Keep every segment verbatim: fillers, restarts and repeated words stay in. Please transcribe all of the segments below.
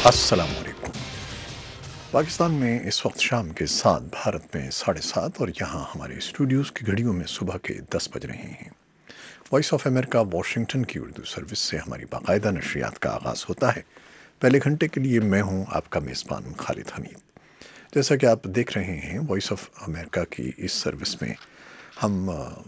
अस्सलाम वालेकुम। पाकिस्तान में इस वक्त शाम के सात, भारत में साढ़े सात और यहाँ हमारे स्टूडियोज़ की घड़ियों में सुबह के दस बज रहे हैं। वॉइस ऑफ अमेरिका वाशिंगटन की उर्दू सर्विस से हमारी बाकायदा नशरियात का आगाज़ होता है। पहले घंटे के लिए मैं हूँ आपका मेज़बान खालिद हमीद। जैसा कि आप देख रहे हैं, वॉइस ऑफ अमेरिका की इस सर्विस में हम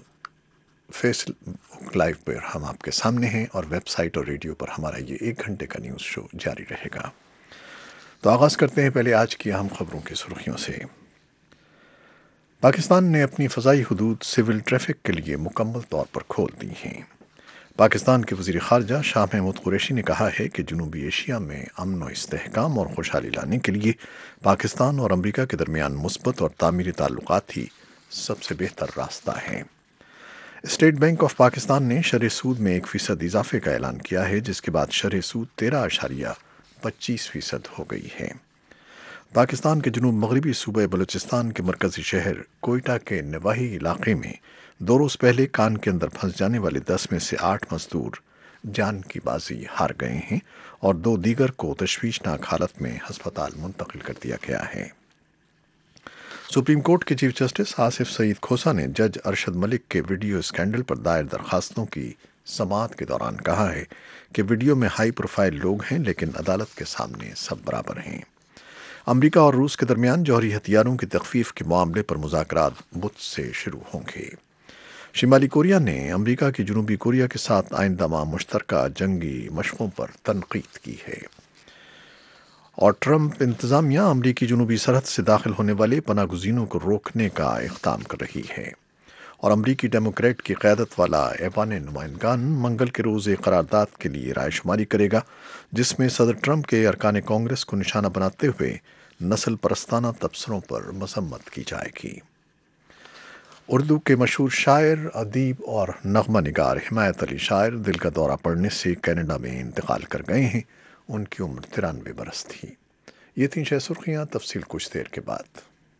फेसबुक लाइव पर हम आपके सामने हैं और वेबसाइट और रेडियो पर हमारा ये एक घंटे का न्यूज़ शो जारी रहेगा। तो आगाज़ करते हैं पहले आज की अहम खबरों की सुर्खियों से। पाकिस्तान ने अपनी फ़ज़ाई हदूद सिविल ट्रैफिक के लिए मुकम्मल तौर पर खोल दी हैं। पाकिस्तान के वज़ीर ख़ारजा शाह महमूद कुरैशी ने कहा है कि जनूबी एशिया में अमन व इस्तेहकाम और खुशहाली लाने के लिए पाकिस्तान और अमरीका के दरमियान मुस्बत और तामीरी ताल्लुकात ही सबसे बेहतर रास्ता है। स्टेट बैंक ऑफ पाकिस्तान ने शरह सूद में एक फ़ीसद इजाफे का ऐलान किया है, जिसके बाद शरह सूद तेरह अशारिया पच्चीस फ़ीसद हो गई है। पाकिस्तान के जनूब मगरबी सूबे बलूचिस्तान के मरकजी शहर कोयटा के नवाही इलाके में दो रोज़ पहले कान के अंदर फंस जाने वाले दस में से आठ मजदूर जान की बाजी हार गए हैं और दो दीगर को तशवीशनाक हालत में हस्पताल मुंतकिल कर दिया गया है। सुप्रीम कोर्ट के चीफ जस्टिस आसिफ सईद खोसा ने जज अरशद मलिक के वीडियो स्कैंडल पर दायर दरखास्तों की समाअत के दौरान कहा है कि वीडियो में हाई प्रोफाइल लोग हैं, लेकिन अदालत के सामने सब बराबर हैं। अमरीका और रूस के दरमियान जौहरी हथियारों की तखफीफ के मामले पर मुज़ाकरात बुध से शुरू होंगे। शिमाली कोरिया ने अमरीका की जनूबी कोरिया के साथ आइंदा मुश्तरका जंगी मशकों पर तनकीद की है। और ट्रंप इंतज़ामिया अमरीकी जनूबी सरहद से दाखिल होने वाले पनागुज़ीनों को रोकने का इक़दाम कर रही है। और अमरीकी डेमोक्रेट की क़यादत वाला ऐवान नुमाइंदगान मंगल के रोज़ एक करारदाद के लिए रायशुमारी करेगा, जिसमें सदर ट्रंप के अरकान कांग्रेस को निशाना बनाते हुए नस्ल परस्ताना तबसरों पर मसम्मत की जाएगी। उर्दू के मशहूर शायर, अदीब और नगमा निगार हिमायत अली शायर दिल का दौरा पड़ने से कनाडा में इंतकाल कर गए हैं। उनकी उम्र तिरानवे बरस थी। ये तीन छह सुर्खियाँ, तफसील कुछ देर के बाद।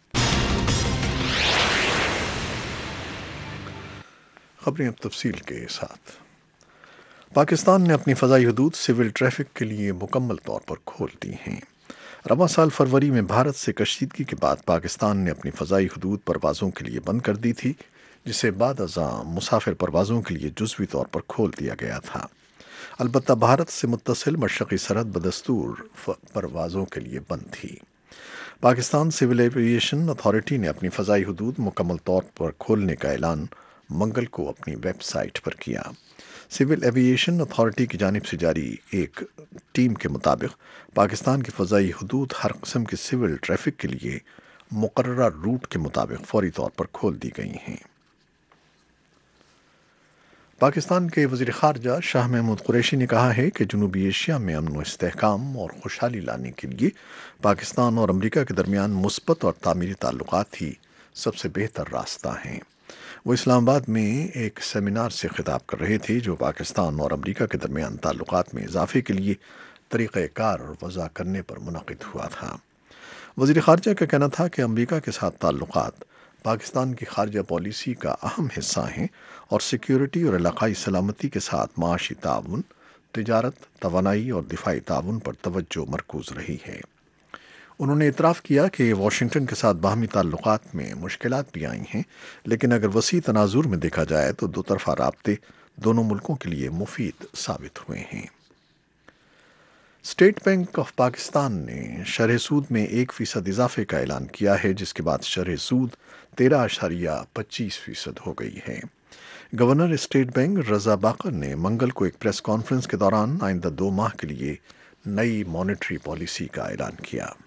खबरें अब तफसील के साथ। पाकिस्तान ने अपनी फ़ज़ाई हदूद सिविल ट्रैफिक के लिए मुकम्मल तौर पर खोल दी हैं। रवां साल फरवरी में भारत से कशीदगी के बाद पाकिस्तान ने अपनी फ़ज़ाई हदूद परवाज़ों के लिए बंद कर दी थी, जिसे बाद अज़ां मुसाफिर परवाज़ों के लिए जुज़वी तौर पर खोल दिया गया था। अलबत्ता भारत से मुत्तसिल मशरक़ी सरहद बदस्तूर परवाज़ों के लिए बंद थी। पाकिस्तान सिविल एविएशन अथॉरिटी ने अपनी फ़ज़ाई हदूद मुकम्मल तौर पर खोलने का ऐलान मंगल को अपनी वेबसाइट पर किया। सिविल एविएशन अथॉरिटी की जानिब से जारी एक टीम के मुताबिक पाकिस्तान की फ़ज़ाई हदूद हर किस्म के सिविल ट्रैफिक के लिए मुकर्रर रूट के मुताबिक फौरी तौर पर खोल दी गई हैं। पाकिस्तान के वज़ीर ख़ारजा शाह महमूद कुरैशी ने कहा है कि जनूबी एशिया में अमन व इस्तेहकाम और खुशहाली लाने के लिए पाकिस्तान और अमरीका के दरमियान मुस्बत और तामीरी ताल्लुकात ही सबसे बेहतर रास्ता हैं। वो इस्लामाबाद में एक सेमिनार से खिताब कर रहे थे, जो पाकिस्तान और अमरीका के दरमियान ताल्लुकात में इजाफे के लिए तरीक़ाकार वज़ा करने पर मुनक़िद हुआ था। वज़ीर ख़ारजा का कहना था कि अमरीका के साथ ताल्लुकात पाकिस्तान की खारजा पॉलिसी का अहम हिस्सा हैं और सिक्योरिटी और इलाक़ाई सलामती के साथ माशी ताउन, तिजारत, तवानाई और दिफाई ताउन पर तवज्जो मरकूज़ रही है। उन्होंने इतराफ़ किया कि वाशिंगटन के साथ बाहमी ताल्लुकात में मुश्किलात भी आई हैं, लेकिन अगर वसी तनाजुर में देखा जाए तो दो तरफ़ा राब्ते दोनों मुल्कों के लिए मुफीद साबित हुए हैं। स्टेट बैंक ऑफ पाकिस्तान ने शरह सूद में एक फ़ीसद इजाफे का ऐलान किया है, जिसके बाद शरह सूद तेरह अशारिया पच्चीस फ़ीसद हो गई है। Governor state bank Raza Baqir ने मंगल को एक प्रेस कॉन्फ्रेंस के दौरान आइंदा दो माह के लिए नई मॉनेटरी पॉलिसी का ऐलान किया।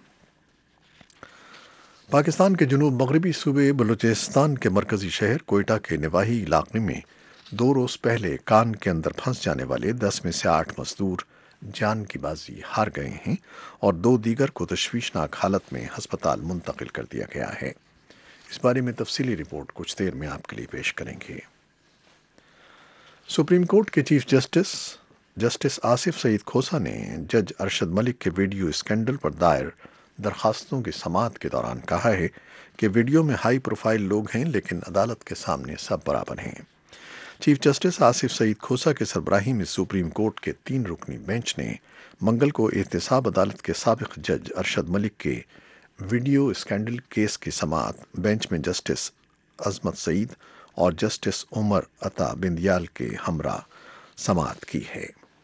पाकिस्तान के जनूब मगरबी सूबे बलूचिस्तान के मरकजी शहर कोयटा के नवाही इलाके में दो रोज़ पहले कान के अंदर फंस जाने वाले दस में से आठ मजदूर जान की बाजी हार गए हैं और दो दीगर को तशवीशनाक हालत में हस्पताल मुंतकिल कर दिया गया है। इस बारे में तफसीली रिपोर्ट कुछ देर में आपके लिए पेश करेंगे। सुप्रीम कोर्ट के chief justice justice Asif Saeed Khosa ने जज अरशद मलिक के वीडियो स्कैंडल पर दायर दरखास्तों की समाअत के दौरान कहा है कि वीडियो में हाई प्रोफाइल लोग हैं, लेकिन अदालत के सामने सब बराबर हैं। چیف جسٹس آصف سعید کھوسا کے سربراہی میں سپریم کورٹ کے تین رکنی بینچ نے منگل کو احتساب عدالت کے سابق جج ارشد ملک کے ویڈیو اسکینڈل کیس کی سماعت بینچ میں جسٹس عظمت سعید اور جسٹس عمر عطا بندیال کے ہمراہ سماعت کی ہے۔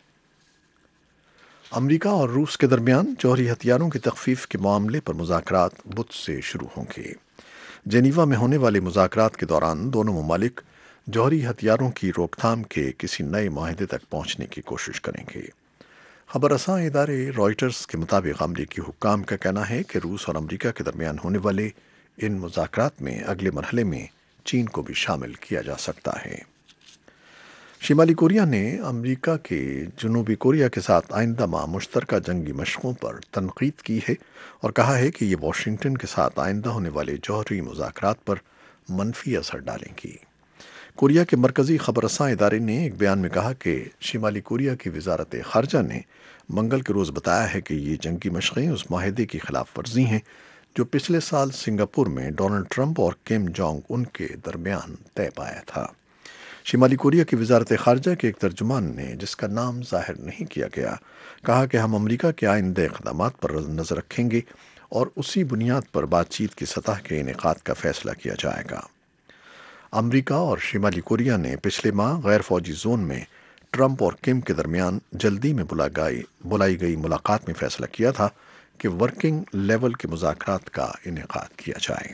امریکہ اور روس کے درمیان جوہری ہتھیاروں کی تخفیف کے معاملے پر مذاکرات بدھ سے شروع ہوں گے۔ جنیوا میں ہونے والے مذاکرات کے دوران دونوں ممالک جوہری ہتھیاروں کی روک تھام کے کسی نئے معاہدے تک پہنچنے کی کوشش کریں گے۔ خبر رساں ادارے رائٹرز کے مطابق امریکی حکام کا کہنا ہے کہ روس اور امریکہ کے درمیان ہونے والے ان مذاکرات میں اگلے مرحلے میں چین کو بھی شامل کیا جا سکتا ہے۔ شمالی کوریا نے امریکہ کے جنوبی کوریا کے ساتھ آئندہ ماہ مشترکہ جنگی مشقوں پر تنقید کی ہے اور کہا ہے کہ یہ واشنگٹن کے ساتھ آئندہ ہونے والے جوہری مذاکرات پر منفی اثر ڈالیں گی۔ کوریا کے مرکزی خبر رساں ادارے نے ایک بیان میں کہا کہ شمالی کوریا کی وزارت خارجہ نے منگل کے روز بتایا ہے کہ یہ جنگی مشقیں اس معاہدے کی خلاف ورزی ہیں جو پچھلے سال سنگاپور میں ڈونلڈ ٹرمپ اور کم جونگ ان کے درمیان طے پایا تھا۔ شمالی کوریا کی وزارت خارجہ کے ایک ترجمان نے، جس کا نام ظاہر نہیں کیا گیا، کہا کہ ہم امریکہ کے آئندہ اقدامات پر نظر رکھیں گے اور اسی بنیاد پر بات چیت کی سطح کے انعقاد کا فیصلہ کیا جائے گا۔ امریکہ اور شمالی کوریا نے پچھلے ماہ غیر فوجی زون میں ٹرمپ اور کم کے درمیان جلدی میں بلائی گئی ملاقات میں فیصلہ کیا تھا کہ ورکنگ لیول کے مذاکرات کا انعقاد کیا جائے۔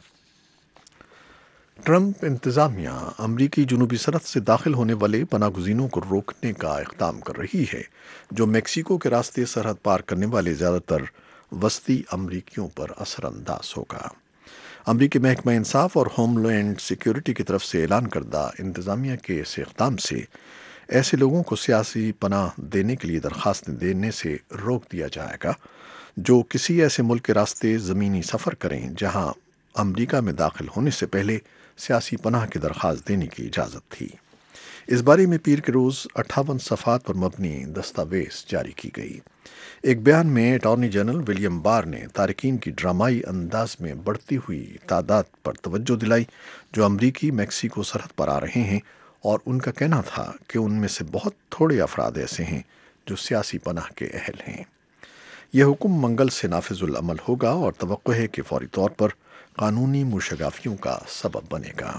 ٹرمپ انتظامیہ امریکی جنوبی سرحد سے داخل ہونے والے پناہ گزینوں کو روکنے کا اقدام کر رہی ہے، جو میکسیکو کے راستے سرحد پار کرنے والے زیادہ تر وسطی امریکیوں پر اثر انداز ہوگا۔ امریکی محکمہ انصاف اور ہوم لینڈ سیکیورٹی کی طرف سے اعلان کردہ انتظامیہ کے اس اقدام سے ایسے لوگوں کو سیاسی پناہ دینے کے لیے درخواستیں دینے سے روک دیا جائے گا جو کسی ایسے ملک کے راستے زمینی سفر کریں جہاں امریکہ میں داخل ہونے سے پہلے سیاسی پناہ کی درخواست دینے کی اجازت تھی۔ اس بارے میں پیر کے روز اٹھاون صفحات پر مبنی دستاویز جاری کی گئی۔ ایک بیان میں اٹارنی جنرل ولیم بار نے تارکین کی ڈرامائی انداز میں بڑھتی ہوئی تعداد پر توجہ دلائی جو امریکی میکسیکو سرحد پر آ رہے ہیں، اور ان کا کہنا تھا کہ ان میں سے بہت تھوڑے افراد ایسے ہیں جو سیاسی پناہ کے اہل ہیں۔ یہ حکم منگل سے نافذ العمل ہوگا اور توقع ہے کہ فوری طور پر قانونی موشگافیوں کا سبب بنے گا۔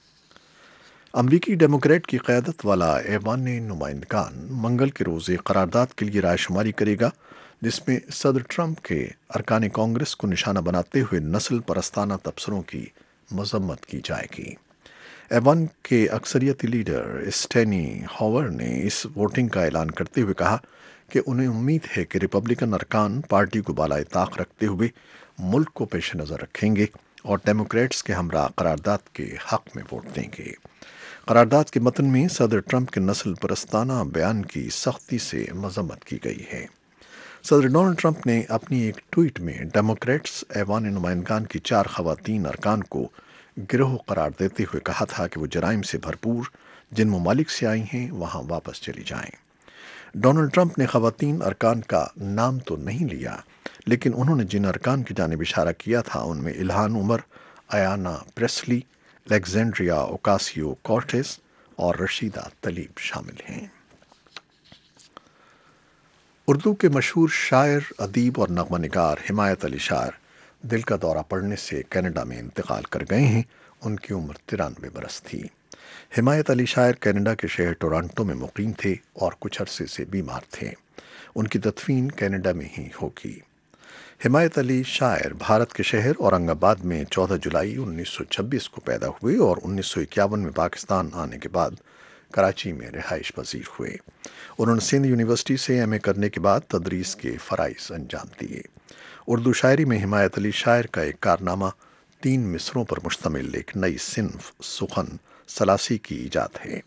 امریکی ڈیموکریٹ کی قیادت والا ایوان نمائندگان منگل کے روز ایک قرارداد کے لیے رائے شماری کرے گا جس میں صدر ٹرمپ کے ارکان کانگریس کو نشانہ بناتے ہوئے نسل پرستانہ تبصروں کی مذمت کی جائے گی۔ ایوان کے اکثریتی لیڈر اسٹینی ہاور نے اس ووٹنگ کا اعلان کرتے ہوئے کہا کہ انہیں امید ہے کہ ریپبلکن ارکان پارٹی کو بالائے طاق رکھتے ہوئے ملک کو پیش نظر رکھیں گے اور ڈیموکریٹس کے ہمراہ قرارداد کے حق میں ووٹ دیں گے۔ قرارداد کے متن میں صدر ٹرمپ کے نسل پرستانہ بیان کی سختی سے مذمت کی گئی ہے۔ صدر ڈونلڈ ٹرمپ نے اپنی ایک ٹویٹ میں ڈیموکریٹس ایوان نمائندگان کی چار خواتین ارکان کو گروہ قرار دیتے ہوئے کہا تھا کہ وہ جرائم سے بھرپور جن ممالک سے آئی ہیں وہاں واپس چلی جائیں۔ ڈونلڈ ٹرمپ نے خواتین ارکان کا نام تو نہیں لیا، لیکن انہوں نے جن ارکان کی جانب اشارہ کیا تھا ان میں الہان عمر، ایانا پریسلی، الیگزینڈریا اوکاسیو کورٹیز اور رشیدہ تلیب شامل ہیں۔ اردو کے مشہور شاعر، ادیب اور نغمہ نگار حمایت علی شاعر دل کا دورہ پڑنے سے کینیڈا میں انتقال کر گئے ہیں۔ ان کی عمر ترانوے برس تھی۔ حمایت علی شاعر کینیڈا کے شہر ٹورانٹو میں مقیم تھے اور کچھ عرصے سے بیمار تھے۔ ان کی تدفین کینیڈا میں ہی ہوگی۔ حمایت علی شاعر بھارت کے شہر اورنگ آباد میں چودہ جولائی انیس سو چھبیس کو پیدا ہوئے اور انیس سو اکیاون میں پاکستان آنے کے بعد کراچی میں رہائش پذیر ہوئے۔ انہوں نے سندھ یونیورسٹی سے ایم اے کرنے کے بعد تدریس کے فرائض انجام دیے۔ اردو شاعری میں حمایت علی شاعر کا ایک کارنامہ تین مصروں پر مشتمل ایک نئی صنف سخن ثلاثی کی ایجاد ہے۔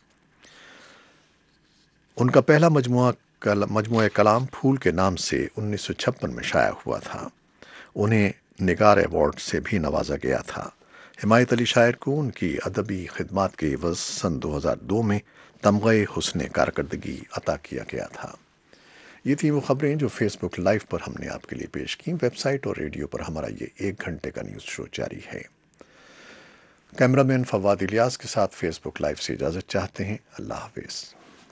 ان کا پہلا مجموعہ مجموعہ کلام پھول کے نام سے انیس سو چھپن میں شائع ہوا تھا۔ انہیں نگار ایوارڈ سے بھی نوازا گیا تھا۔ حمایت علی شاعر کو ان کی ادبی خدمات کے عوض سن دو ہزار دو میں تمغہ حسن کارکردگی عطا کیا گیا تھا۔ یہ تھیں وہ خبریں جو فیس بک لائیو پر ہم نے آپ کے لیے پیش کیں۔ ویب سائٹ اور ریڈیو پر ہمارا یہ ایک گھنٹے کا نیوز شو جاری ہے۔ کیمرہ مین فواد الیاس کے ساتھ فیس بک لائیو سے اجازت چاہتے ہیں۔ اللہ حافظ۔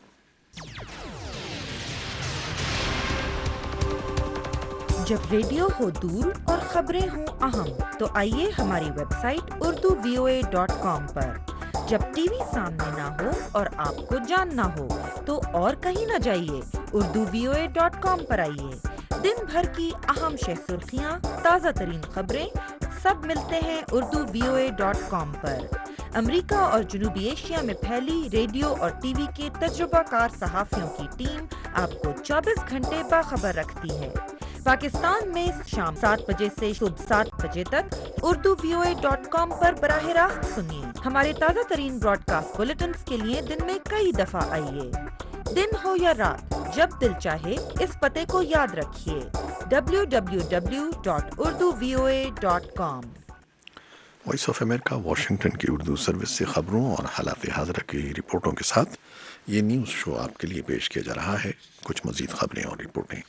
جب ریڈیو ہو دور اور خبریں ہوں اہم تو آئیے ہماری website Urdu V O A dot com پر۔ جب ٹی وی سامنے نہ ہو اور آپ کو جاننا ہو تو اور کہیں نہ جائیے، Urdu V O A dot com پر آئیے۔ دن بھر کی اہم شہ سرخیاں، تازہ ترین خبریں سب ملتے ہیں Urdu V O A dot com پر۔ امریکہ اور جنوبی ایشیا میں پھیلی ریڈیو اور ٹی وی کے تجربہ کار صحافیوں کی ٹیم آپ کو چوبیس گھنٹے باخبر رکھتی ہے۔ پاکستان میں شام سات بجے سے صبح سات بجے تک Urdu V O A dot com پر براہ راست سنیے۔ ہمارے تازہ ترین براڈ کاسٹ بلیٹنز کے لیے دن میں کئی دفعہ آئیے۔ دن ہو یا رات، جب دل چاہے اس پتے کو یاد رکھیے، W W W dot Urdu V O A dot com. Voice of America Washington کی اردو سروس سے خبروں اور حالات حاضرہ کی رپورٹوں کے ساتھ یہ نیوز شو آپ کے لیے پیش کیا جا رہا ہے۔ کچھ مزید خبریں اور رپورٹیں،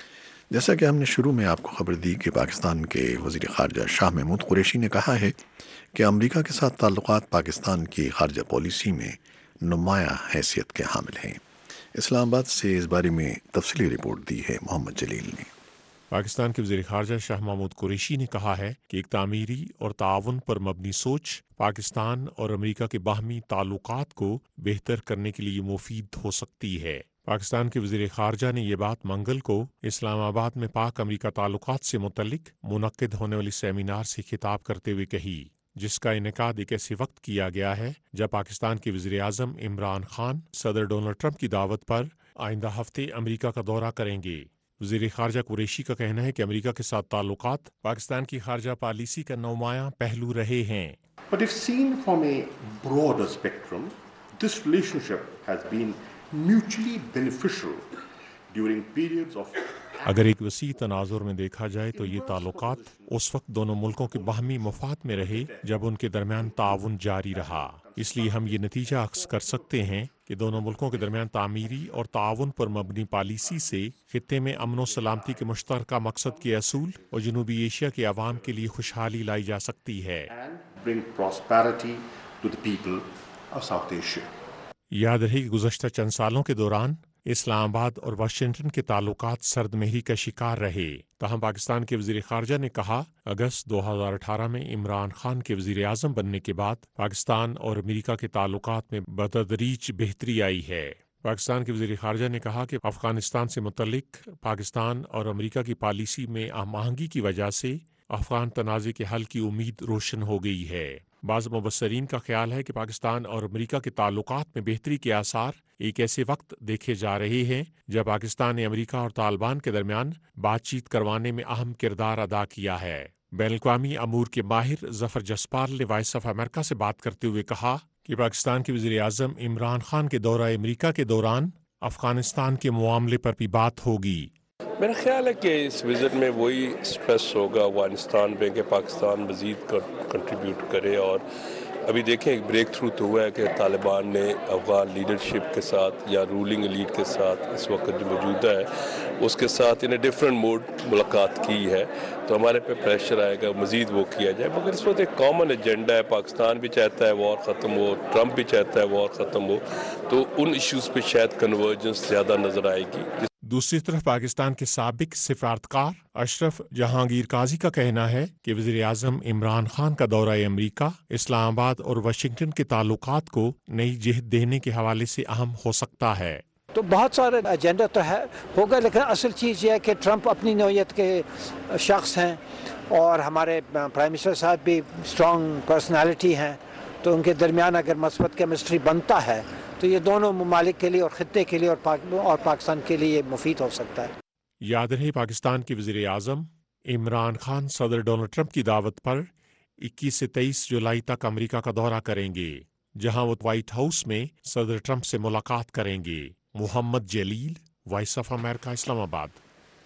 جیسا کہ ہم نے شروع میں آپ کو خبر دی کہ پاکستان کے وزیر خارجہ شاہ محمود قریشی نے کہا ہے کہ امریکہ کے ساتھ تعلقات پاکستان کی خارجہ پالیسی میں نمایاں حیثیت کے حامل ہیں۔ اسلام آباد سے اس بارے میں تفصیلی رپورٹ دی ہے محمد جلیل نے۔ پاکستان کے وزیر خارجہ شاہ محمود قریشی نے کہا ہے کہ ایک تعمیری اور تعاون پر مبنی سوچ پاکستان اور امریکہ کے باہمی تعلقات کو بہتر کرنے کے لیے مفید ہو سکتی ہے۔ پاکستان کے وزیر خارجہ نے یہ بات منگل کو اسلام آباد میں پاک امریکہ تعلقات سے متعلق منعقد ہونے والی سیمینار سے خطاب کرتے ہوئے کہی، جس کا انعقاد ایک ایسے وقت کیا گیا ہے جب پاکستان کے وزیر اعظم عمران خان صدر ڈونلڈ ٹرمپ کی دعوت پر آئندہ ہفتے امریکہ کا دورہ کریں گے۔ وزیر خارجہ قریشی کا کہنا ہے کہ امریکہ کے ساتھ تعلقات پاکستان کی خارجہ پالیسی کا نمایاں پہلو رہے ہیں۔ But if seen from a broader spectrum, this relationship has been mutually beneficial during periods of اگر ایک وسیع تناظر میں دیکھا جائے تو یہ تعلقات اس وقت دونوں ملکوں کے باہمی مفاد میں رہے جب ان کے درمیان تعاون جاری رہا۔ اس لیے ہم یہ نتیجہ اخذ کر سکتے ہیں کہ دونوں ملکوں کے درمیان تعمیری اور تعاون پر مبنی پالیسی سے خطے میں امن و سلامتی کے مشترکہ مقصد کے اصول اور جنوبی ایشیا کے عوام کے لیے خوشحالی لائی جا سکتی ہے۔ and bring prosperity to the people of South Asia. یاد رہے کہ گزشتہ چند سالوں کے دوران اسلام آباد اور واشنگٹن کے تعلقات سرد مہری کا شکار رہے۔ تاہم پاکستان کے وزیر خارجہ نے کہا، اگست دو ہزار اٹھارہ میں عمران خان کے وزیر اعظم بننے کے بعد پاکستان اور امریکہ کے تعلقات میں بتدریج بہتری آئی ہے۔ پاکستان کے وزیر خارجہ نے کہا کہ افغانستان سے متعلق پاکستان اور امریکہ کی پالیسی میں ہم آہنگی کی وجہ سے افغان تنازع کے حل کی امید روشن ہو گئی ہے۔ بعض مبصرین کا خیال ہے کہ پاکستان اور امریکہ کے تعلقات میں بہتری کے آثار ایک ایسے وقت دیکھے جا رہے ہیں جب پاکستان نے امریکہ اور طالبان کے درمیان بات چیت کروانے میں اہم کردار ادا کیا ہے۔ بین الاقوامی امور کے ماہر ظفر جسپال نے وائس آف امریکہ سے بات کرتے ہوئے کہا کہ پاکستان کے وزیر اعظم عمران خان کے دورہ امریکہ کے دوران افغانستان کے معاملے پر بھی بات ہوگی۔ میرا خیال ہے کہ اس وزٹ میں وہی اسٹریس ہوگا افغانستان پہ کہ پاکستان مزید کنٹریبیوٹ کرے، اور ابھی دیکھیں ایک بریک تھرو تو ہوا ہے کہ طالبان نے افغان لیڈرشپ کے ساتھ یا رولنگ ایلیٹ کے ساتھ اس وقت جو موجودہ ہے اس کے ساتھ ان اے ڈفرینٹ موڈ ملاقات کی ہے، تو ہمارے پہ پریشر آئے گا مزید وہ کیا جائے، مگر اس وقت ایک کامن ایجنڈا ہے، پاکستان بھی چاہتا ہے وار ختم ہو، ٹرمپ بھی چاہتا ہے وار ختم ہو، تو ان ایشوز پہ شاید کنورجنس زیادہ نظر آئے گی۔ دوسری طرف پاکستان کے سابق سفارتکار اشرف جہانگیر قاضی کا کہنا ہے کہ وزیر اعظم عمران خان کا دورہ امریکہ اسلام آباد اور واشنگٹن کے تعلقات کو نئی جہت دینے کے حوالے سے اہم ہو سکتا ہے۔ تو بہت سارے ایجنڈا تو ہے ہوگا، لیکن اصل چیز یہ ہے کہ ٹرمپ اپنی نوعیت کے شخص ہیں اور ہمارے پرائم منسٹر صاحب بھی اسٹرانگ پرسنالٹی ہیں، تو ان کے درمیان اگر مثبت کیمسٹری بنتا ہے تو یہ دونوں ممالک کے لیے اور خطے کے لیے اور پاک اور پاکستان کے لیے مفید ہو سکتا ہے۔ یاد رہے پاکستان کے وزیر اعظم عمران خان صدر ڈونلڈ ٹرمپ کی دعوت پر اکیس سے تیئیس جولائی تک امریکہ کا دورہ کریں گے، جہاں وہ وائٹ ہاؤس میں صدر ٹرمپ سے ملاقات کریں گے۔ محمد جلیل، وائس آف امریکہ، اسلام آباد۔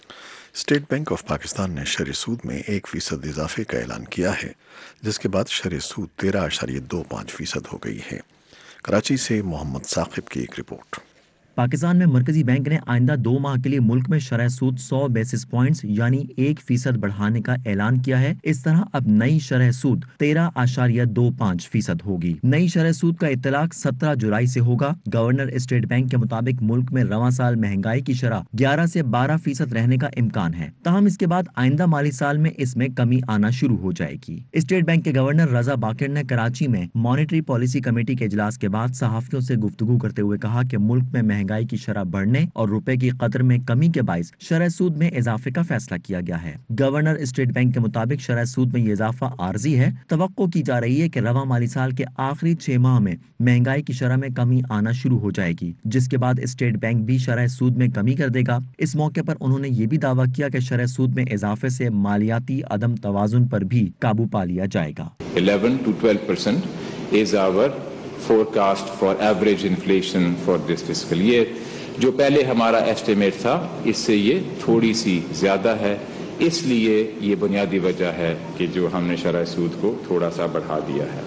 اسٹیٹ بینک آف پاکستان نے شرح سود میں ایک فیصد اضافے کا اعلان کیا ہے، جس کے بعد شرح سود تیرہ اشاریہ دو پانچ فیصد ہو گئی ہے۔ کراچی سے محمد ثاقب کی ایک رپورٹ۔ पाकिस्तान में मरकजी बैंक ने आइंदा दो माह के लिए मुल्क में शरह सूद सौ बेसिस पॉइंट्स यानी एक फीसद बढ़ाने का ऐलान किया है। इस तरह अब नई शरह सूद तेरह आशारिया दो पाँच फीसद होगी। नई शरह सूद का इतलाक सत्रह जुलाई से होगा। गवर्नर स्टेट बैंक के मुताबिक मुल्क में रवां साल महंगाई की शरह ग्यारह से बारह फीसद रहने का इम्कान है। ताहम इसके बाद आइंदा माली साल में इसमें कमी आना शुरू हो जाएगी। स्टेट बैंक के गवर्नर रजा बाकिर ने कराची में मॉनेटरी पॉलिसी कमेटी के इजलास के बाद सहाफियों से गुफ्तगू करते हुए कहा कि मुल्क में महंगाई की शरह बढ़ने और रुपए की कदर में कमी के बाइस शरह सूद में इजाफे का फैसला किया गया है। गवर्नर स्टेट बैंक के मुताबिक शरह सूद में ये इजाफा आर्जी है। तवक्को की जा रही है कि रवां माली साल के आखिरी छह माह में महंगाई की शरह में कमी आना शुरू हो जाएगी, जिसके बाद स्टेट बैंक भी शरह सूद में कमी कर देगा। इस मौके पर उन्होंने ये भी दावा किया कि शरह सूद में इजाफे से मालियाती अदम तवाजुन पर भी काबू पा लिया जाएगा। eleven to twelve percent is our forecast for average inflation for this fiscal year. जो पहले हमारा एस्टिमेट था इससे ये थोड़ी सी ज्यादा है, इसलिए ये बुनियादी वजह है कि जो हमने शरह सूद को थोड़ा सा बढ़ा दिया है।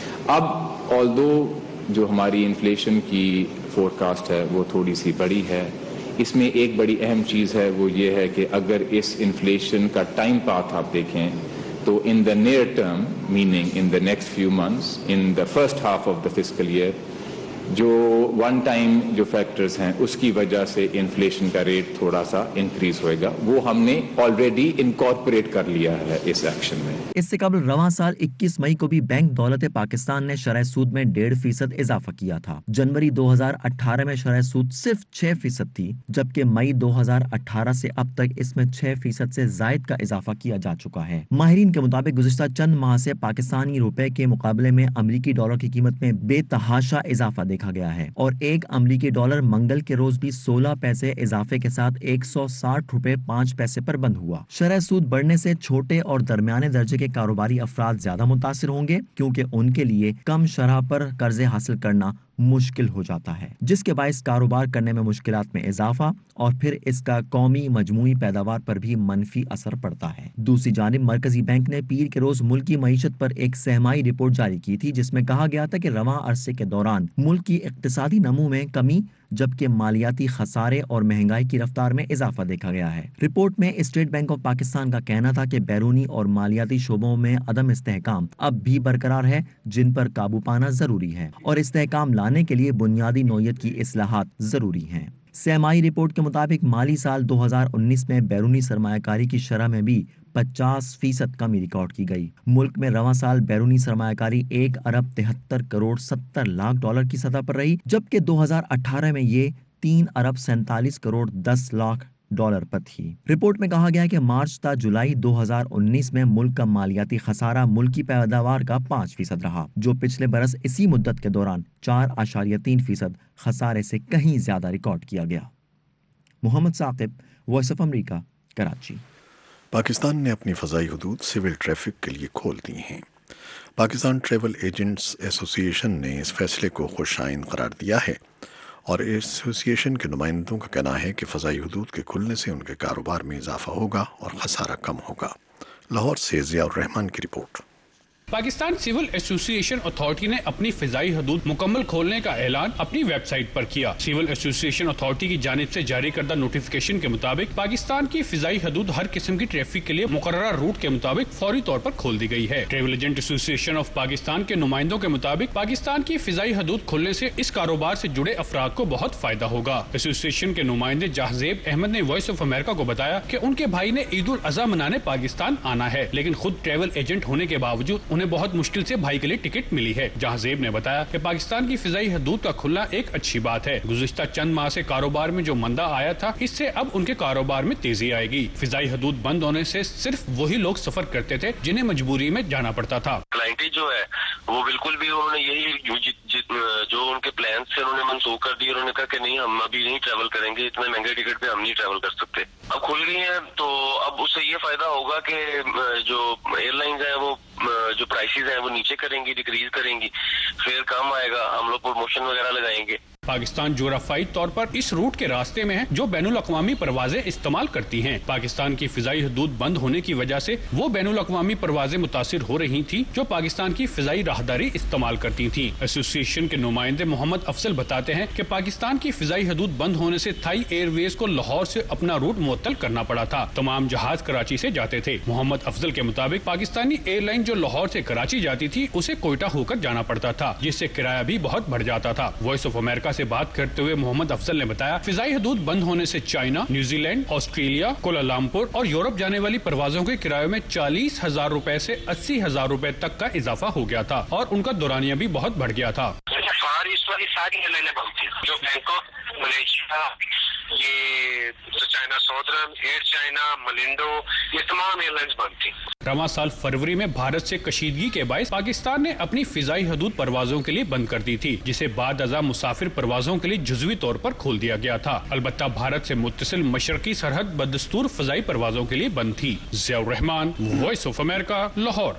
अब ऑल्दो जो हमारी इन्फ्लेशन की फोरकास्ट है वो थोड़ी सी बड़ी है, इसमें एक बड़ी अहम चीज़ है वो ये है कि अगर इस इन्फ्लेशन का टाइम पाथ आप देखें तो in the near term meaning in the next few months in the first half of the fiscal year जो वन टाइम जो फैक्टर्स हैं उसकी वजह से इन्फ्लेशन का रेट थोड़ा सा इंक्रीज होएगा, वो हमने ऑलरेडी इनकॉर्पोरेट कर लिया है इस एक्शन में। इससे कबल रवां साल इक्कीस मई को भी बैंक दौलत पाकिस्तान ने शरह सूद में डेढ़ फीसद इजाफा किया था। जनवरी दो हजार अठारह में शरह सूद सिर्फ छह फीसद थी, जबकि मई दो हजार अठारह से अब तक इसमें छह फीसद से जायद का इजाफा किया जा चुका है। माहिरीन के मुताबिक गुज़िश्ता चंद माह से पाकिस्तानी रुपए के मुकाबले में अमरीकी डॉलर की कीमत में बेतहाशा इजाफा देखा गया है और एक अमरीकी डॉलर मंगल के रोज भी सोलह पैसे इजाफे के साथ एक सौ साठ रुपए पाँच पैसे पर बंद हुआ। शरह सूद बढ़ने से छोटे और दरमियाने दर्जे के कारोबारी अफराद ज्यादा मुतासिर होंगे, क्योंकि उनके लिए कम शरह पर कर्जे हासिल करना मुश्किल हो जाता है, जिसके बायस कारोबार करने में मुश्किलात में इजाफा और फिर इसका कौमी मजमूई पैदावार पर भी मनफी असर पड़ता है। दूसरी जानिब मरकजी बैंक ने पीर के रोज मुल्की मईशत पर एक सहमाई रिपोर्ट जारी की थी, जिसमें कहा गया था कि रवां अरसे के दौरान मुल्क की इक्तिसादी नमू में कमी, जबकि मालियाती खसारे और महंगाई की रफ्तार में इजाफा देखा गया है। रिपोर्ट में स्टेट बैंक ऑफ पाकिस्तान का कहना था कि बैरूनी और मालियाती शोबों में अदम इस्तेहकाम अब भी बरकरार है, जिन पर काबू पाना जरूरी है और इस्तेहकाम लाने के लिए बुनियादी नौयत की इस्लाहात जरूरी हैं। सहमाई रिपोर्ट के मुताबिक माली साल दो हजार उन्नीस में बैरूनी सरमायाकारी की शरह में भी पचास फीसद कमी रिकॉर्ड की गई। मुल्क में रवां साल बैरूनी सरमायाकारी एक अरब तिहत्तर करोड़ सत्तर लाख डॉलर की सतह पर रही, जबकि दो हजार अठारह में ये तीन अरब सैंतालीस करोड़ दस लाख डॉलर पर थी। रिपोर्ट में कहा गया है कि मार्च ता जुलाई दो हजार उन्नीस में मुल्क का मालियाती खसारा मुल्की पैदावार का पाँच फीसद रहा, जो पिछले बरस इसी मुद्दत के दौरान चार आशारिया तीन फीसद खसारे से कहीं ज्यादा रिकॉर्ड किया गया। Mohammad Saqib, voice of America, Karachi. Pakistan ने अपनी फ़ज़ाई हदूद सिविल ट्रैफिक के लिए खोल दी हैं। पाकिस्तान ट्रैवल एजेंट्स एसोसिएशन ने इस फैसले को खुशाइन करार दिया है और एसोसिएशन के नुमाइंदों का कहना है कि फ़ज़ाई हदूद के खुलने से उनके कारोबार में इजाफा होगा और खसारा कम होगा। लाहौर से ज़ियाउर रहमान की report. Pakistan civil association authority ने अपनी फिजाई हदूद मुकम्मल खोलने का ऐलान अपनी वेबसाइट पर किया। सिविल एसोसिएशन अथॉरिटी की जानिब से जारी करदा नोटिफिकेशन के मुताबिक पाकिस्तान की फिजाई हदूद हर किस्म की ट्रैफिक के लिए मुकर्ररा रूट के मुताबिक फौरी तौर पर खोल दी गई है। Travel agent association of Pakistan के नुमाइंदों के मुताबिक पाकिस्तान की फिजाई हदूद खोलने से इस कारोबार से जुड़े अफराद को बहुत फायदा होगा। एसोसिएशन के नुमाइंदे जहाजेब अहमद ने वॉइस ऑफ अमेरिका को बताया कि उनके भाई ने ईद उल अजहा मनाने पाकिस्तान आना है, लेकिन खुद ट्रेवल एजेंट होने के बावजूद बहुत मुश्किल से भाई के लिए टिकट मिली है। जहाजेब ने बताया कि पाकिस्तान की फिजाई हदूद का खुलना एक अच्छी बात है। गुज़िश्ता चंद माह से कारोबार में जो मंदा आया था, इससे अब उनके कारोबार में तेजी आएगी। फिजाई हदूद बंद होने से सिर्फ वही लोग सफर करते थे जिन्हें मजबूरी में जाना पड़ता था। क्लाइंटेज जो है वो बिल्कुल भी उन्होंने यही जो उनके प्लान से उन्होंने मनसूख कर दिए। उन्होंने कहा कि नहीं, हम अभी नहीं ट्रैवल करेंगे, इतने महंगे टिकट पे हम नहीं ट्रैवल कर सकते। अब खुल गई है तो अब उससे ये फायदा होगा कि जो एयरलाइंस है वो जो प्राइसेस हैं वो नीचे करेंगी, डिक्रीज करेंगी, फिर कम आएगा, हम लोग प्रमोशन वगैरह लगाएंगे। पाकिस्तान जोग्राफाई तौर पर इस रूट के रास्ते में है जो बैनुल अक़वामी परवाजें इस्तेमाल करती हैं। पाकिस्तान की फिजाई हदूद बंद होने की वजह से वो बैनुल अक़वामी परवाजें मुतासिर हो रही थी जो पाकिस्तान की फिजाई राहदारी इस्तेमाल करती थी। एसोसिएशन के नुमाइंदे मोहम्मद अफजल बताते हैं कि पाकिस्तान की फिजाई हदूद बंद होने से थाई एयरवेज को लाहौर से अपना रूट मुअत्तल करना पड़ा था। तमाम जहाज कराची से जाते थे। मोहम्मद अफजल के मुताबिक पाकिस्तानी एयरलाइन जो लाहौर से कराची जाती थी उसे कोयटा होकर जाना पड़ता था, जिससे किराया भी बहुत बढ़ जाता था। वॉइस ऑफ अमेरिका से बात करते हुए मोहम्मद अफजल ने बताया, फिजाई हदूद बंद होने से चाइना, न्यूजीलैंड, ऑस्ट्रेलिया, कोलालमपुर और यूरोप जाने वाली परवाजों के किरायों में चालीस हजार रूपए से अस्सी हजार रूपए तक का इजाफा हो गया था और उनका दौरानिया भी बहुत बढ़ गया था। सारी एयरलाइनें बंद थी, जो बैंकॉक, मलेशिया, ये China southern, air China, Malindo, ये तमाम एयरलाइंस बंद थी। रवां साल फरवरी में भारत से कशीदगी के बायस पाकिस्तान ने अपनी फिजाई हदूद परवाजों के लिए बंद कर दी थी, जिसे बाद अज़ा मुसाफिर परवाजों के लिए जुज़वी तौर पर खोल दिया गया था। अलबत्ता भारत से मुत्तसिल मशरकी सरहद बदस्तूर फिजाई परवाजों के लिए बंद थी। Ziaur Rehman, voice of America, Lahore.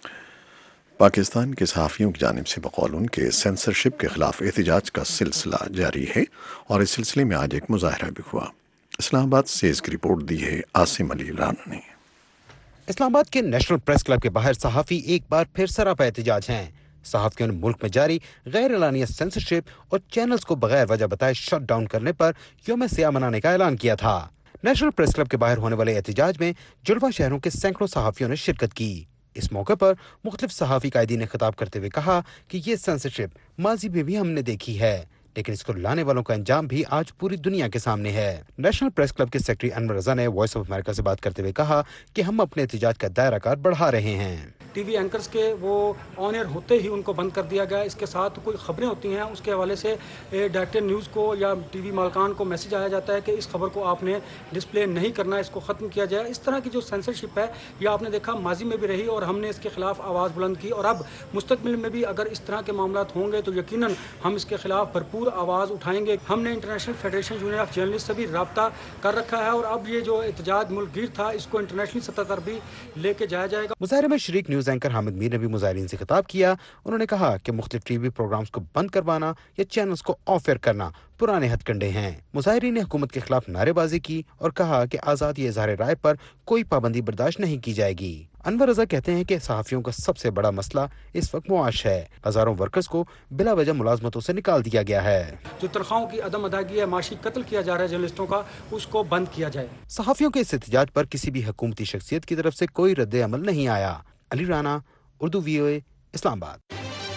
Pakistan के सहाफ़ियों की जानिब से बकौल उनके सेंसरशिप के खिलाफ एहतजाज का सिलसिला जारी है और इस सिलसिले में आज एक मुजाहरा भी हुआ। इस्लामाबाद से इसकी रिपोर्ट दी है आसिम अली राना ने। इस्लामाबाद के नेशनल प्रेस क्लब के बाहर सहाफ़ी एक बार फिर सरापा एहतजाज हैं। सहाफ़ियों ने मुल्क में जारी गैर एलानिया सेंसरशिप और चैनल्स को बगैर वजह बताए शट डाउन करने पर यौम सियाह मनाने का ऐलान किया था। नेशनल प्रेस क्लब के बाहर होने वाले एहतजाज में जुड़वा शहरों के सैकड़ों सहाफ़ियों ने शिरकत की। इस मौके पर मुख्तलिफ सहाफ़ी कायदीन ने खिताब करते हुए कहा कि ये सेंसरशिप माजी में भी हमने देखी है, लेकिन इसको लाने वालों का अंजाम भी आज पूरी दुनिया के सामने है। नेशनल प्रेस क्लब के सेक्रेटरी अनवर रजा ने वॉइस ऑफ अमेरिका से बात करते हुए कहा कि हम अपने एहतजाज का दायरा कार बढ़ा रहे हैं। टीवी एंकर्स के वो ऑन एयर होते ही उनको बंद कर दिया गया। इसके साथ कोई खबरें होती हैं उसके हवाले से डायरेक्टर न्यूज़ को या टीवी मालकान को मैसेज आया जाता है कि इस खबर को आपने डिस्प्ले नहीं करना, इसको ख़त्म किया जाए। इस तरह की जो सेंसरशिप है ये आपने देखा माजी में भी रही और हमने इसके खिलाफ आवाज़ बुलंद की और अब मुस्तकबिल में भी अगर इस तरह के मामला होंगे तो यकीनन हम इसके खिलाफ भरपूर आवाज़ उठाएंगे। हमने international federation union of journalist से भी रब्ता कर रखा है और अब ये जो एहतजाज मुल्कगीर था इसको इंटरनेशनल सतह पर भी लेके जाया जाएगा। मुजाहरे में शरीक न्यूज़ एंकर हामिद मीर ने भी मुजाहिरीन से खिताब किया। उन्होंने कहा कि मुख्तलिफ टीवी प्रोग्राम्स को बंद करवाना या चैनल्स को ऑफ एयर करना पुराने हथकंडे हैं। मुजाहिरीन ने हुकूमत के खिलाफ नारेबाजी की और कहा कि आज़ादी इज़हार राय पर कोई पाबंदी बर्दाश्त नहीं की जाएगी। अनवर रजा कहते हैं कि सहाफ़ियों का सबसे बड़ा मसला इस वक्त मुआश है। हजारों वर्कर्स को बिला वजह मुलाजमतों से निकाल दिया गया है। जो तनख्वाहों की अदम अदायगी है, माशी कत्ल किया जा रहा है जर्नलिस्टों का, उसको बंद किया जाए। सहाफ़ियों के इस एहतजाज पर किसी भी हुकूमती शख्सियत की तरफ से कोई रद्द अमल नहीं आया। अली राना, उर्दू वीओए, इस्लामाबाद।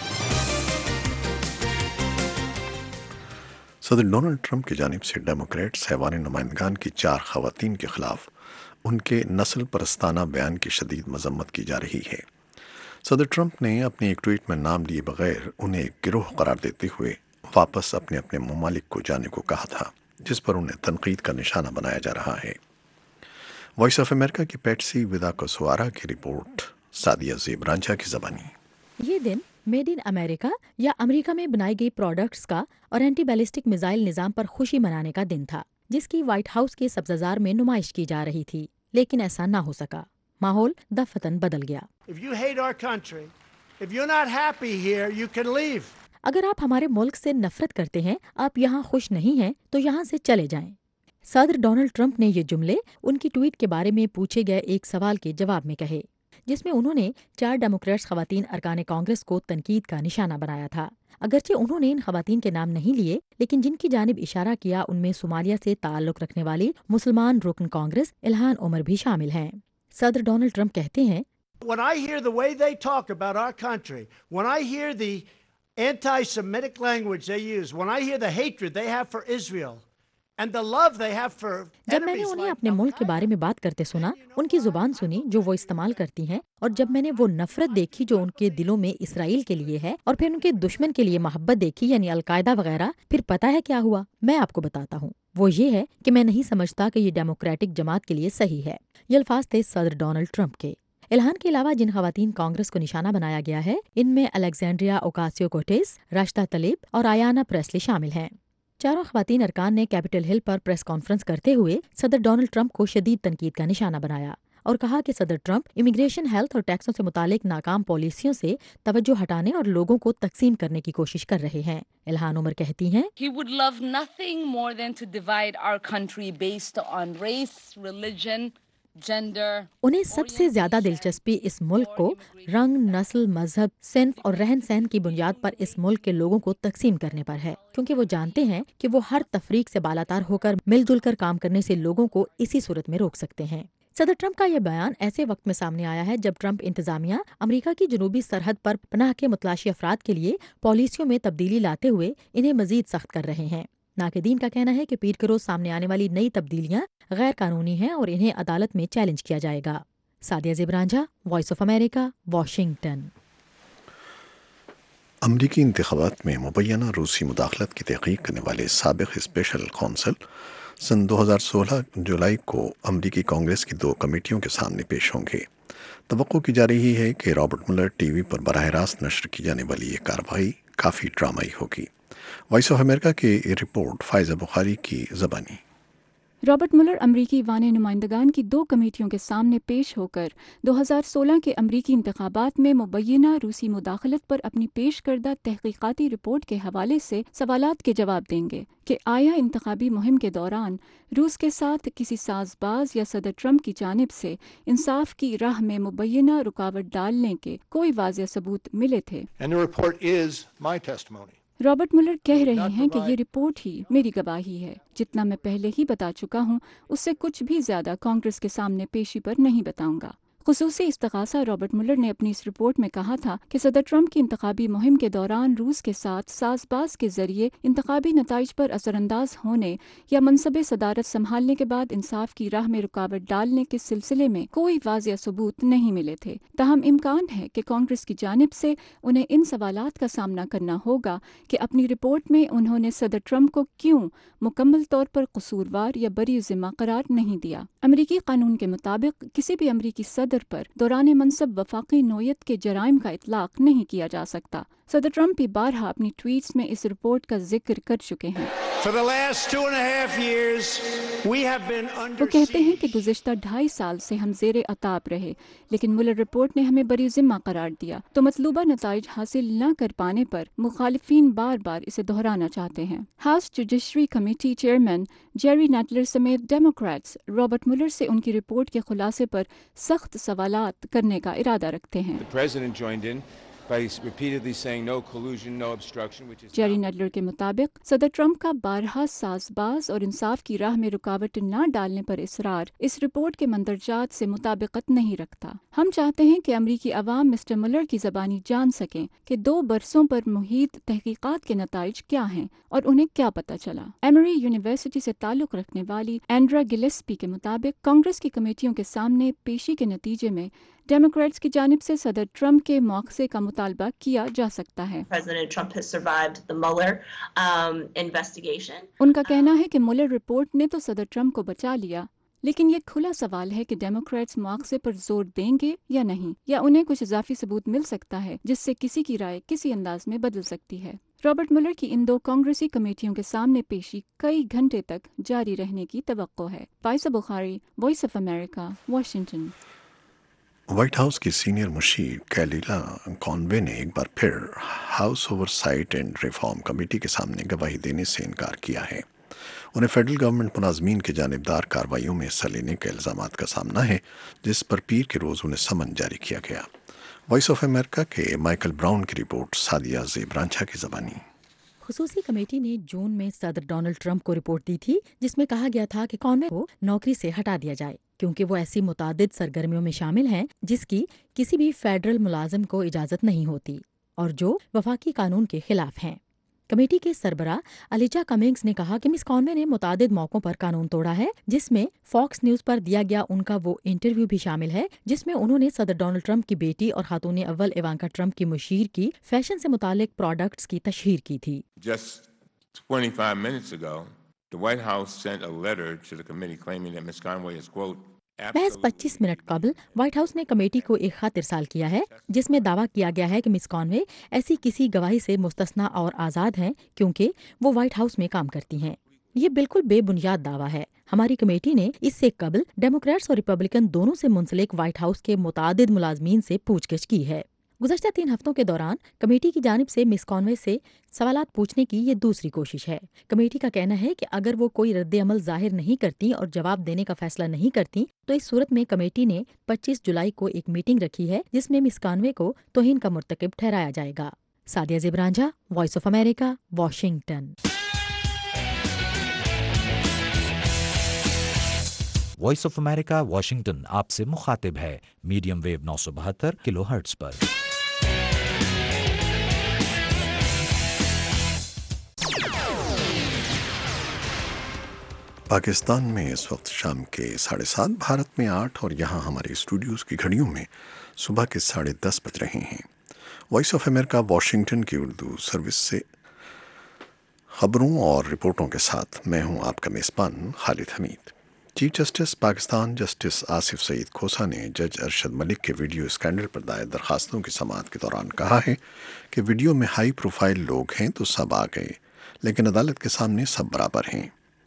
सदर डोनाल्ड ट्रंप की जानिब से डेमोक्रेट्स हैवान नुमाइंदगान की चार खवातीन के खिलाफ उनके नस्ल परस्ताना बयान की शदीद मजम्मत की जा रही है। सदर ट्रंप ने अपने एक ट्वीट में नाम लिए बगैर उन्हें गिरोह करार देते हुए वापस अपने अपने ममालिक को जाने को कहा था, जिस पर उन्हें तनकीद का निशाना बनाया जा रहा है। वॉइस ऑफ अमेरिका की पेट्सी विदा कसवारा की रिपोर्ट, सादिया ज़ेब रांझा की ज़बानी। ये दिन मेड इन अमेरिका या अमेरिका में बनाई गई प्रोडक्ट्स का और एंटी बैलिस्टिक मिसाइल निज़ाम पर खुशी मनाने का दिन था, जिसकी व्हाइट हाउस के सब्ज़ाजार में नुमाइश की जा रही थी, लेकिन ऐसा ना हो सका। माहौल दफतन बदल गया। country, here, अगर आप हमारे मुल्क से नफरत करते हैं, आप यहाँ खुश नहीं हैं, तो यहाँ से चले जाएं। सदर डोनाल्ड ट्रंप ने ये जुमले उनकी ट्वीट के बारे में पूछे गए एक सवाल के जवाब में कहे, जिसमें उन्होंने चार डेमोक्रेट्स खवातीन अरकान कांग्रेस को तनकीद का निशाना बनाया था। अगरचे उन्होंने इन खवातीन के नाम नहीं लिए, लेकिन जिनकी जानिब इशारा किया उनमें सोमालिया से ताल्लुक रखने वाली मुसलमान रुकन कांग्रेस इल्हान उमर भी शामिल हैं। सदर डोनाल्ड ट्रंप कहते हैं, When I hear the way they talk about our country, when I hear the anti-Semitic language they use, when I hear the hatred they have for Israel, and the love they have for जब मैंने उन्हें अपने मुल्क के बारे में बात करते सुना, उनकी जुबान सुनी जो वो इस्तेमाल करती हैं, और जब मैंने वो नफरत देखी जो उनके दिलों में इसराइल के लिए है, और फिर उनके दुश्मन के लिए मोहब्बत देखी यानी अलकायदा वगैरह, फिर पता है क्या हुआ? मैं आपको बताता हूँ। वो ये है कि मैं नहीं समझता कि ये डेमोक्रेटिक जमात के लिए सही है। ये अल्फाज थे सदर डोनाल्ड ट्रंप के। इल्हान के अलावा जिन खवातीन कांग्रेस को निशाना बनाया गया है, इनमें अलेक्जेंड्रिया ओकासियो-कोर्टेस, राशिदा तलेब और आयाना प्रेस्ली शामिल हैं। चारों खवातीन अरकान ने कैपिटल हिल पर प्रेस कॉन्फ्रेंस करते हुए सदर डोनाल्ड ट्रंप को शदीद तनकीद का निशाना बनाया اور کہا کہ صدر ٹرمپ امیگریشن، ہیلتھ اور ٹیکسوں سے متعلق ناکام پالیسیوں سے توجہ ہٹانے اور لوگوں کو تقسیم کرنے کی کوشش کر رہے ہیں۔ الہان عمر کہتی ہیں، He would love nothing more than to divide our country based on race, religion, gender. انہیں سب سے زیادہ دلچسپی اس ملک کو رنگ، نسل، مذہب، صنف اور رہن سہن کی بنیاد پر اس ملک کے لوگوں کو تقسیم کرنے پر ہے، کیونکہ وہ جانتے ہیں کہ وہ ہر تفریق سے بالاتر ہو کر مل جل کر کام کرنے سے لوگوں کو اسی صورت میں روک سکتے ہیں۔ صدر ٹرمپ کا یہ بیان ایسے وقت میں سامنے آیا ہے جب ٹرمپ انتظامیہ امریکہ کی جنوبی سرحد پر پناہ کے متلاشی افراد کے لیے پالیسیوں میں تبدیلی لاتے ہوئے انہیں مزید سخت کر رہے ہیں۔ ناقدین کا کہنا ہے کہ پیر کے روز سامنے آنے والی نئی تبدیلیاں غیر قانونی ہیں اور انہیں عدالت میں چیلنج کیا جائے گا۔ سعدیہ زبرانجہ، وائس آف امریکہ، واشنگٹن۔ امریکی انتخابات میں مبینہ روسی مداخلت کی تحقیق کرنے والے سابق اسپیشل کونسل سن دو ہزار سولہ جولائی کو امریکی کانگریس کی دو کمیٹیوں کے سامنے پیش ہوں گے۔ توقع کی جا رہی ہے کہ رابرٹ ملر ٹی وی پر براہ راست نشر کی جانے والی یہ کارروائی کافی ڈرامائی ہوگی۔ وائس آف امریکہ کی رپورٹ فائزہ بخاری کی زبانی۔ رابرٹ ملر امریکی ایوان نمائندگان کی دو کمیٹیوں کے سامنے پیش ہو کر دو ہزار سولہ کے امریکی انتخابات میں مبینہ روسی مداخلت پر اپنی پیش کردہ تحقیقاتی رپورٹ کے حوالے سے سوالات کے جواب دیں گے کہ آیا انتخابی مہم کے دوران روس کے ساتھ کسی ساز باز یا صدر ٹرمپ کی جانب سے انصاف کی راہ میں مبینہ رکاوٹ ڈالنے کے کوئی واضح ثبوت ملے تھے۔ رابرٹ ملر کہہ رہے ہیں کہ یہ رپورٹ ہی میری گواہی ہے، جتنا میں پہلے ہی بتا چکا ہوں اس سے کچھ بھی زیادہ کانگریس کے سامنے پیشی پر نہیں بتاؤں گا۔ خصوصی استغاثہ رابرٹ ملر نے اپنی اس رپورٹ میں کہا تھا کہ صدر ٹرمپ کی انتخابی مہم کے دوران روس کے ساتھ ساز باز کے ذریعے انتخابی نتائج پر اثر انداز ہونے یا منصب صدارت سنبھالنے کے بعد انصاف کی راہ میں رکاوٹ ڈالنے کے سلسلے میں کوئی واضح ثبوت نہیں ملے تھے۔ تاہم امکان ہے کہ کانگریس کی جانب سے انہیں ان سوالات کا سامنا کرنا ہوگا کہ اپنی رپورٹ میں انہوں نے صدر ٹرمپ کو کیوں مکمل طور پر قصوروار یا بری ذمہ قرار نہیں دیا۔ امریکی قانون کے مطابق کسی بھی امریکی صدر پر دوران منصب وفاقی نوعیت کے جرائم کا اطلاق نہیں کیا جا سکتا۔ صدر ٹرمپ بھی بارہا اپنی ٹویٹس میں اس رپورٹ کا ذکر کر چکے ہیں۔ وہ کہتے ہیں کہ گزشتہ ڈھائی سال سے ہم زیر عتاب رہے، لیکن ملر رپورٹ نے ہمیں بری ذمہ قرار دیا، تو مطلوبہ نتائج حاصل نہ کر پانے پر مخالفین بار بار اسے دہرانا چاہتے ہیں۔ House judiciary committee chairman Jerry Nadler سمیت ڈیموکریٹس رابرٹ ملر سے ان کی رپورٹ کے خلاصے پر سخت سوالات کرنے کا ارادہ رکھتے ہیں۔ جیری نیڈلر کے مطابق صدر ٹرمپ کا بارہا ساز باز اور انصاف کی راہ میں رکاوٹ نہ ڈالنے پر اصرار اس رپورٹ کے مندرجات سے مطابقت نہیں رکھتا۔ ہم چاہتے ہیں کہ امریکی عوام مسٹر ملر کی زبانی جان سکیں کہ دو برسوں پر محیط تحقیقات کے نتائج کیا ہیں اور انہیں کیا پتہ چلا۔ ایمری یونیورسٹی سے تعلق رکھنے والی اینڈرا گلیسپی کے مطابق کانگریس کی کمیٹیوں کے سامنے پیشی کے نتیجے میں ڈیموکریٹس کی جانب سے صدر ٹرمپ کے مواخذے کا مطالبہ کیا جا سکتا ہے۔ ان کا کہنا ہے کہ ملر رپورٹ نے تو صدر ٹرمپ کو بچا لیا، لیکن یہ کھلا سوال ہے کہ ڈیموکریٹس مواخذے پر زور دیں گے یا نہیں، یا انہیں کچھ اضافی ثبوت مل سکتا ہے جس سے کسی کی رائے کسی انداز میں بدل سکتی ہے۔ رابرٹ ملر کی ان دو کانگریسی کمیٹیوں کے سامنے پیشی کئی گھنٹے تک جاری رہنے کی توقع ہے۔ Faiza Bukhari, voice of America, Washington. White house کی سینئر مشیر کیلیلا کانوے نے ایک بار پھر house oversight and reform committee کے سامنے گواہی دینے سے انکار کیا ہے۔ انہیں فیڈرل گورنمنٹ ملازمین کے جانبدار کارروائیوں میں حصہ لینے کے الزامات کا سامنا ہے، جس پر پیر کے روز انہیں سمن جاری کیا گیا۔ وائس آف امریکہ کے مائیکل براؤن کی رپورٹ سعدیہ زیبرانچہ کی زبانی۔ خصوصی کمیٹی نے جون میں صدر ڈونلڈ ٹرمپ کو رپورٹ دی تھی جس میں کہا گیا تھا کہ کانوے کو نوکری سے ہٹا دیا جائے کیونکہ وہ ایسی متعدد سرگرمیوں میں شامل ہیں جس کی کسی بھی فیڈرل ملازم کو اجازت نہیں ہوتی اور جو وفاقی قانون کے خلاف ہیں۔ کمیٹی کے سربراہ الیجا کمنگز نے کہا کہ مس کانوے نے متعدد موقعوں پر قانون توڑا ہے، جس میں فاکس نیوز پر دیا گیا ان کا وہ انٹرویو بھی شامل ہے جس میں انہوں نے صدر ڈونلڈ ٹرمپ کی بیٹی اور خاتون اول ایوانکا ٹرمپ کی مشیر کی فیشن سے متعلق پروڈکٹس کی تشہیر کی تھی۔ Just twenty-five minutes ago, the White House sent a letter to the committee claiming that Miz Conway is, quote, محض پچیس منٹ قبل وائٹ ہاؤس نے کمیٹی کو ایک خط ارسال کیا ہے جس میں دعویٰ کیا گیا ہے کہ مس کانوے ایسی کسی گواہی سے مستثنا اور آزاد ہیں کیونکہ وہ وائٹ ہاؤس میں کام کرتی ہیں۔ یہ بالکل بے بنیاد دعویٰ ہے۔ ہماری کمیٹی نے اس سے قبل ڈیموکریٹس اور ریپبلکن دونوں سے منسلک وائٹ ہاؤس کے متعدد ملازمین سے پوچھ گچھ کی ہے۔ گزشتہ تین ہفتوں کے دوران کمیٹی کی جانب سے مس کانوے سے سوالات پوچھنے کی یہ دوسری کوشش ہے۔ کمیٹی کا کہنا ہے کہ اگر وہ کوئی رد عمل ظاہر نہیں کرتی اور جواب دینے کا فیصلہ نہیں کرتی تو اس صورت میں کمیٹی نے پچیس جولائی کو ایک میٹنگ رکھی ہے جس میں مس کانوے کو توہین کا مرتکب ٹھہرایا جائے گا۔ سعدیہ زبرانجہ، voice of America, Washington. Voice of America Washington آپ سے مخاطب ہے میڈیم ویو نو سو بہتر کلو ہرٹز پر۔ پاکستان میں اس وقت شام کے ساڑھے سات، بھارت میں آٹھ اور یہاں ہمارے اسٹوڈیوز کی گھڑیوں میں صبح کے ساڑھے دس بج رہے ہیں۔ وائس آف امریکہ واشنگٹن کی اردو سروس سے خبروں اور رپورٹوں کے ساتھ میں ہوں آپ کا میزبان Khalid Hameed. Chief justice Pakistan justice Asif Saeed Khosa نے جج ارشد ملک کے ویڈیو اسکینڈل پر دائر درخواستوں کی سماعت کے دوران کہا ہے کہ ویڈیو میں ہائی پروفائل لوگ ہیں تو سب آ گئے، لیکن عدالت کے سامنے سب برابر ہیں۔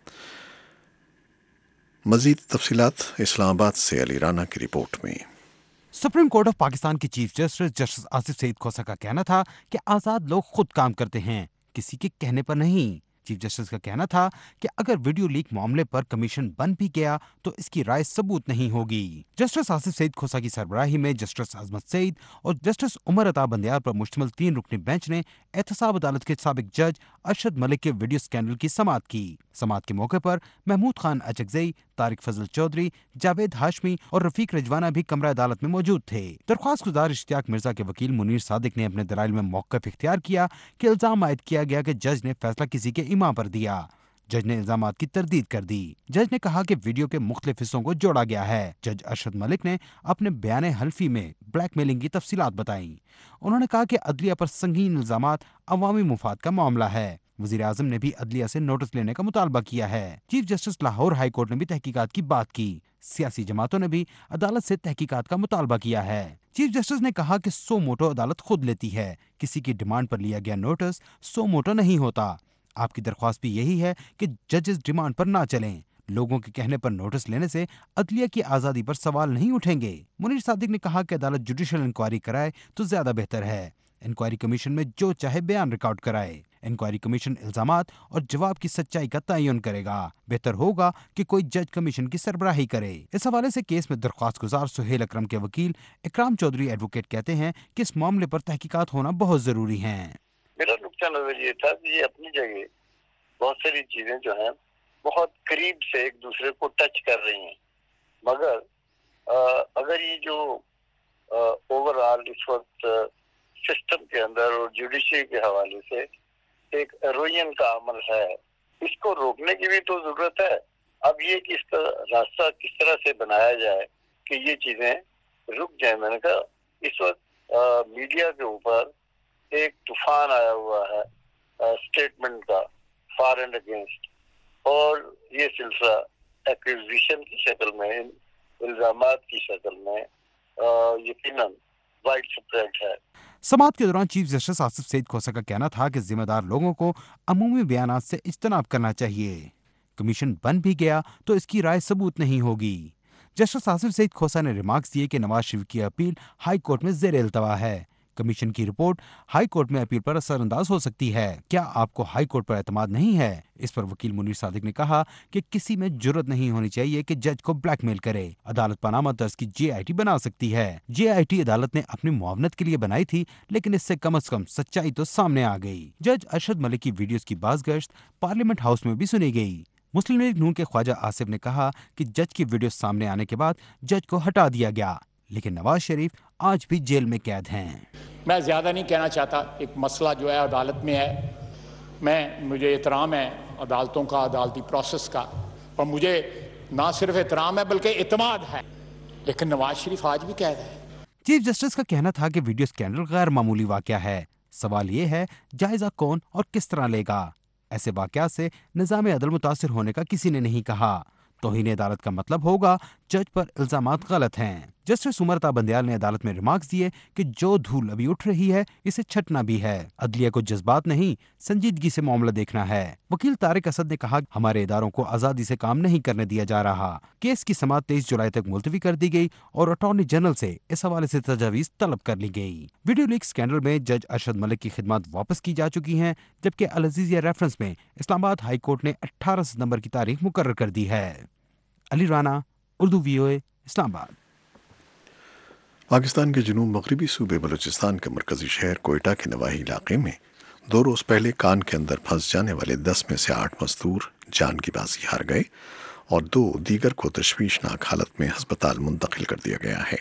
مزید تفصیلات اسلام آباد سے علی رانا کی رپورٹ میں۔ سپریم کورٹ آف پاکستان کے chief justice justice Asif Saeed Khosa کا کہنا تھا کہ آزاد لوگ خود کام کرتے ہیں، کسی کے کہنے پر نہیں۔ چیف جسٹس کا کہنا تھا کہ اگر ویڈیو لیک معاملے پر کمیشن بن بھی گیا تو اس کی رائے ثبوت نہیں ہوگی۔ جسٹس آصف سعید کھوسا کی سربراہی میں جسٹس عظمت سعید اور جسٹس عمر عطا بندیال پر مشتمل تین رکنی بینچ نے احتساب عدالت کے سابق جج ارشد ملک کے ویڈیو اسکینڈل کی سماعت کی۔ سماعت کے موقع پر محمود خان اچکزئی، طارق فضل چودھری، جاوید ہاشمی اور رفیق رجوانہ بھی کمرہ عدالت میں موجود تھے۔ درخواست گزار اشتیاق مرزا کے وکیل منیر صادق نے اپنے دلائل میں موقف اختیار کیا کہ الزام عائد کیا گیا کہ جج نے فیصلہ کسی کے ایما پر دیا۔ جج نے الزامات کی تردید کر دی۔ جج نے کہا کہ ویڈیو کے مختلف حصوں کو جوڑا گیا ہے۔ جج ارشد ملک نے اپنے بیان حلفی میں بلیک میلنگ کی تفصیلات بتائیں۔ انہوں نے کہا کہ عدلیہ پر سنگین الزامات عوامی مفاد کا معاملہ ہے۔ وزیر اعظم نے بھی عدلیہ سے نوٹس لینے کا مطالبہ کیا ہے۔ Chief justice Lahore high court نے بھی تحقیقات کی بات کی۔ سیاسی جماعتوں نے بھی عدالت سے تحقیقات کا مطالبہ کیا ہے۔ چیف جسٹس نے کہا کہ سو موٹو عدالت خود لیتی ہے، کسی کی ڈیمانڈ پر لیا گیا نوٹس سو موٹو نہیں ہوتا۔ آپ کی درخواست بھی یہی ہے کہ ججز ڈیمانڈ پر نہ چلیں۔ لوگوں کے کہنے پر نوٹس لینے سے عدلیہ کی آزادی پر سوال نہیں اٹھیں گے۔ منیر صادق نے کہا کہ عدالت جوڈیشل انکوائری کرائے تو زیادہ بہتر ہے۔ انکوائری کمیشن میں جو چاہے بیان ریکارڈ کرائے۔ انکوائری کمیشن الزامات اور جواب کی سچائی کا تعین کرے گا۔ بہتر ہوگا کہ کوئی جج کمیشن کی سربراہی کرے۔ اس حوالے سے کیس میں درخواست گزار سہیل اکرم کے وکیل اکرام چودھری ایڈوکیٹ کہتے ہیں کہ اس معاملے پر تحقیقات ہونا بہت ضروری ہیں۔ میرا نقطہ نظر یہ تھا کہ یہ اپنی جگہ بہت ساری چیزیں جو ہیں بہت قریب سے ایک دوسرے کو ٹچ کر رہی ہیں، مگر اگر یہ جو اوور آل اس وقت سسٹم کے اندر اور جوڈیشری کے حوالے سے ایک ایروین کا عمل ہے، اس کو روکنے کی بھی تو ضرورت ہے۔ اب یہ کہ اس کا راستہ کس طرح سے بنایا جائے کہ یہ چیزیں رک جائیں۔ میں نے کہا اس وقت میڈیا کے اوپر ایک طوفان آیا ہوا ہے اسٹیٹمنٹ کا فار اینڈ اگینسٹ، اور یہ سلسلہ ایکوزیشن کی شکل میں، الزامات کی شکل میں یقیناً وائڈ سپریڈ ہے۔ سماعت کے دوران چیف جسٹس آصف سعید کھوسا کا کہنا تھا کہ ذمہ دار لوگوں کو عمومی بیانات سے اجتناب کرنا چاہیے۔ کمیشن بن بھی گیا تو اس کی رائے ثبوت نہیں ہوگی۔ جسٹس آصف سعید کھوسا نے ریمارکس دیے کہ نواز شریف کی اپیل ہائی کورٹ میں زیر التوا ہے۔ کمیشن کی رپورٹ ہائی کورٹ میں اپیل پر اثر انداز ہو سکتی ہے۔ کیا آپ کو ہائی کورٹ پر اعتماد نہیں ہے؟ اس پر وکیل منیر صادق نے کہا کہ کسی میں جرت نہیں ہونی چاہیے کہ جج کو بلیک میل کرے۔ عدالت پاناما طرز کی جے آئی ٹی بنا سکتی ہے۔ جے آئی ٹی عدالت نے اپنی معاونت کے لیے بنائی تھی، لیکن اس سے کم از کم سچائی تو سامنے آ گئی۔ جج ارشد ملک کی ویڈیوز کی باز گشت پارلیمنٹ ہاؤس میں بھی سنی گئی۔ مسلم لیگ نون کے خواجہ آصف نے کہا کہ جج کی ویڈیو سامنے آنے کے بعد جج کو ہٹا دیا گیا، لیکن نواز شریف آج بھی جیل میں قید ہیں۔ میں زیادہ نہیں کہنا چاہتا، ایک مسئلہ جو ہے عدالت میں ہے، میں مجھے احترام ہے عدالتوں کا، عدالتی پروسیس کا، اور مجھے نہ صرف احترام ہے بلکہ اعتماد ہے، لیکن نواز شریف آج بھی قید ہے۔ چیف جسٹس کا کہنا تھا کہ ویڈیو اسکینڈل غیر معمولی واقعہ ہے۔ سوال یہ ہے جائزہ کون اور کس طرح لے گا۔ ایسے واقعات سے نظام عدل متاثر ہونے کا کسی نے نہیں کہا۔ توہین عدالت کا مطلب ہوگا جج پر الزامات غلط ہیں۔ جسٹس عمر بندیال نے عدالت میں ریمارکس دیے کہ جو دھول ابھی اٹھ رہی ہے اسے چھٹنا بھی ہے، عدلیہ کو جذبات نہیں سنجیدگی سے معاملہ دیکھنا ہے۔ وکیل طارق اسد نے کہا ہمارے اداروں کو آزادی سے کام نہیں کرنے دیا جا رہا۔ کیس کی سماعت تیئیس جولائی تک ملتوی کر دی گئی اور اٹارنی جنرل سے اس حوالے سے تجاویز طلب کر لی گئی۔ ویڈیو لیک اسکینڈل میں جج ارشد ملک کی خدمات واپس کی جا چکی ہیں، جبکہ العزیزیہ ریفرنس میں اسلام آباد ہائی کورٹ نے اٹھارہ ستمبر کی تاریخ مقرر کر دی ہے۔ علی رانا، اردو وی او اے، اسلام آباد۔ پاکستان کے جنوب مغربی صوبے بلوچستان کے مرکزی شہر کوئٹہ کے نواحی علاقے میں دو روز پہلے کان کے اندر پھنس جانے والے دس میں سے آٹھ مزدور جان کی بازی ہار گئے اور دو دیگر کو تشویشناک حالت میں ہسپتال منتقل کر دیا گیا ہے۔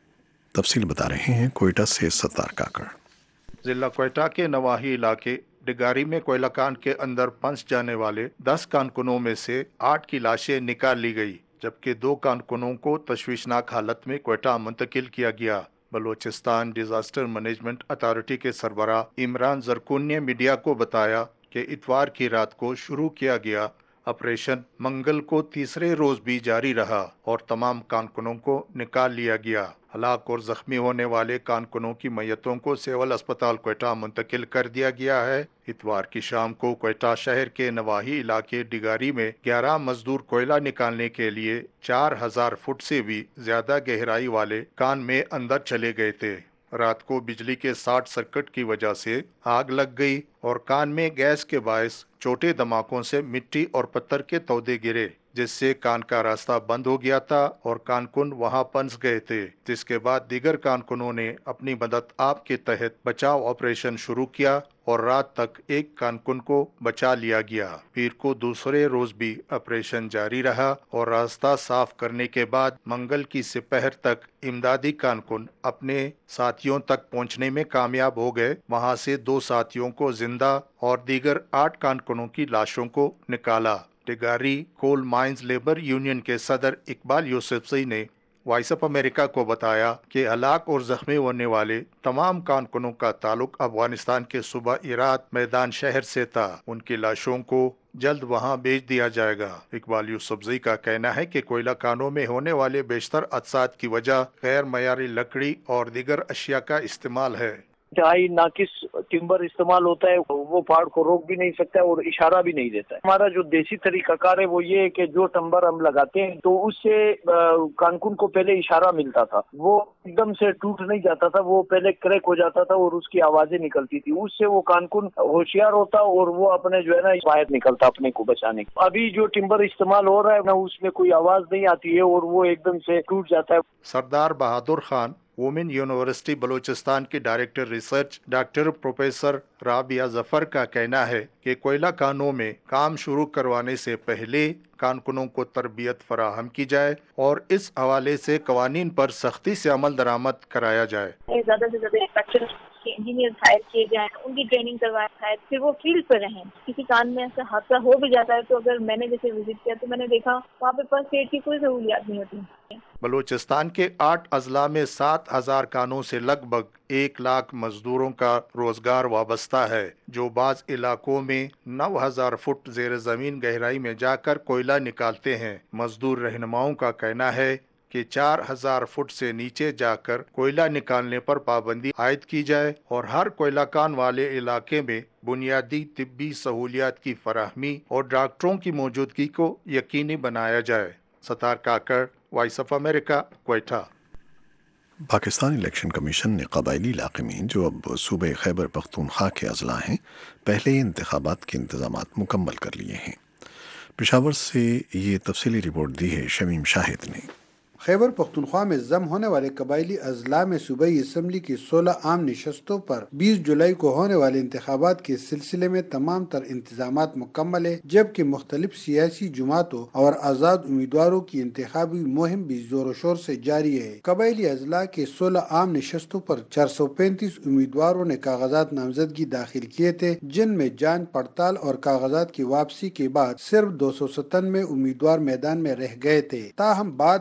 تفصیل بتا رہے ہیں کوئٹہ سے ستار کاکڑ۔ ضلع کوئٹہ کے نواحی علاقے ڈگاری میں کوئلہ کان کے اندر پھنس جانے والے دس کانکنوں میں سے آٹھ کی لاشیں نکال لی گئی، جبکہ دو کانکنوں کو تشویشناک حالت میں کوئٹہ منتقل کیا گیا۔ بلوچستان ڈیزاسٹر مینجمنٹ اتھارٹی کے سربراہ عمران زرکون نے میڈیا کو بتایا کہ اتوار کی رات کو شروع کیا گیا آپریشن منگل کو تیسرے روز بھی جاری رہا اور تمام کانکنوں کو نکال لیا گیا۔ ہلاک اور زخمی ہونے والے کانکنوں کی میتوں کو سول اسپتال کوئٹہ منتقل کر دیا گیا ہے۔ اتوار کی شام کو کوئٹہ شہر کے نواحی علاقے ڈگاری میں گیارہ مزدور کوئلہ نکالنے کے لیے چار ہزار فٹ سے بھی زیادہ گہرائی والے کان میں اندر چلے گئے تھے۔ رات کو بجلی کے شارٹ سرکٹ کی وجہ سے آگ لگ گئی اور کان میں گیس کے باعث چھوٹے دھماکوں سے مٹی اور پتھر کے تودے گرے، جس سے کان کا راستہ بند ہو گیا تھا اور کانکن وہاں پھنس گئے تھے، جس کے بعد دیگر کانکنوں نے اپنی مدد آپ کے تحت بچاؤ آپریشن شروع کیا اور رات تک ایک کانکن کو بچا لیا گیا۔ پیر کو دوسرے روز بھی آپریشن جاری رہا اور راستہ صاف کرنے کے بعد منگل کی سپہر تک امدادی کانکن اپنے ساتھیوں تک پہنچنے میں کامیاب ہو گئے۔ وہاں سے دو ساتھیوں کو زندہ اور دیگر آٹھ کانکنوں کی لاشوں کو نکالا۔ Degari coal mines labour union کے صدر اقبال یوسفزئی نے وائس آف امریکہ کو بتایا کہ ہلاک اور زخمی ہونے والے تمام کانکنوں کا تعلق افغانستان کے صوبہ ہرات میدان شہر سے تھا۔ ان کی لاشوں کو جلد وہاں بھیج دیا جائے گا۔ اقبال یوسفزئی کا کہنا ہے کہ کوئلہ کانوں میں ہونے والے بیشتر حادثات کی وجہ غیر معیاری لکڑی اور دیگر اشیاء کا استعمال ہے۔ انتہائی ناقص ٹمبر استعمال ہوتا ہے، وہ پہاڑ کو روک بھی نہیں سکتا اور اشارہ بھی نہیں دیتا ہے۔ ہمارا جو دیسی طریقہ کار ہے وہ یہ ہے کہ جو ٹمبر ہم لگاتے ہیں تو اس سے کانکن کو پہلے اشارہ ملتا تھا، وہ ایک دم سے ٹوٹ نہیں جاتا تھا، وہ پہلے کریک ہو جاتا تھا اور اس کی آوازیں نکلتی تھی، اس سے وہ کانکن ہوشیار ہوتا اور وہ اپنے جو ہے نا باہر نکلتا اپنے کو بچانے کا۔ ابھی جو ٹمبر استعمال ہو رہا ہے نا اس میں کوئی آواز نہیں آتی ہے اور وہ ایک دم سے ٹوٹ جاتا ہے۔ سردار بہادر خان وومن یونیورسٹی بلوچستان کے director research doctor professor Rabia Zafar کا کہنا ہے کہ کوئلہ کانوں میں کام شروع کروانے سے پہلے کانکنوں کو تربیت فراہم کی جائے اور اس حوالے سے قوانین پر سختی سے عمل درآمد کرایا جائے۔ زیادہ سے زیادہ انجینئر ہائر کیے جائیں، ان کی ٹریننگ کروایا جائے، پھر وہ فیلڈ پہ رہیں۔ کسی کان میں ایسا حادثہ ہو بھی جاتا ہے تو اگر میں نے جیسے وزٹ کیا تو میں نے دیکھا وہاں پہ فرسٹ ایڈ کی کوئی سہولیات نہیں ہوتی۔ بلوچستان کے آٹھ اضلاع میں سات ہزار کانوں سے لگ بھگ ایک لاکھ مزدوروں کا روزگار وابستہ ہے، جو بعض علاقوں میں نو ہزار فٹ زیر زمین گہرائی میں جا کر کوئلہ نکالتے ہیں۔ مزدور رہنماؤں کا کہنا ہے کہ چار ہزار فٹ سے نیچے جا کر کوئلہ نکالنے پر پابندی عائد کی جائے اور ہر کوئلہ کان والے علاقے میں بنیادی طبی سہولیات کی فراہمی اور ڈاکٹروں کی موجودگی کو یقینی بنایا جائے۔ Sattar Kakar, voice of America, Quetta. Pakistan election commission نے قبائلی علاقے میں جو اب صوبہ خیبر پختونخوا کے اضلاع ہیں پہلے ہی انتخابات کے انتظامات مکمل کر لیے ہیں۔ پشاور سے یہ تفصیلی رپورٹ دی ہے شمیم شاہد نے۔ خیبر پختونخوا میں ضم ہونے والے قبائلی اضلاع میں صوبائی اسمبلی کی سولہ عام نشستوں پر بیس جولائی کو ہونے والے انتخابات کے سلسلے میں تمام تر انتظامات مکمل ہے، جبکہ مختلف سیاسی جماعتوں اور آزاد امیدواروں کی انتخابی مہم بھی زور و شور سے جاری ہے۔ قبائلی اضلاع کے سولہ عام نشستوں پر چار سو پینتیس امیدواروں نے کاغذات نامزدگی داخل کیے تھے، جن میں جانچ پڑتال اور کاغذات کی واپسی کے بعد صرف دو سو ستانوے امیدوار میدان میں رہ گئے تھے۔ تاہم بعد میں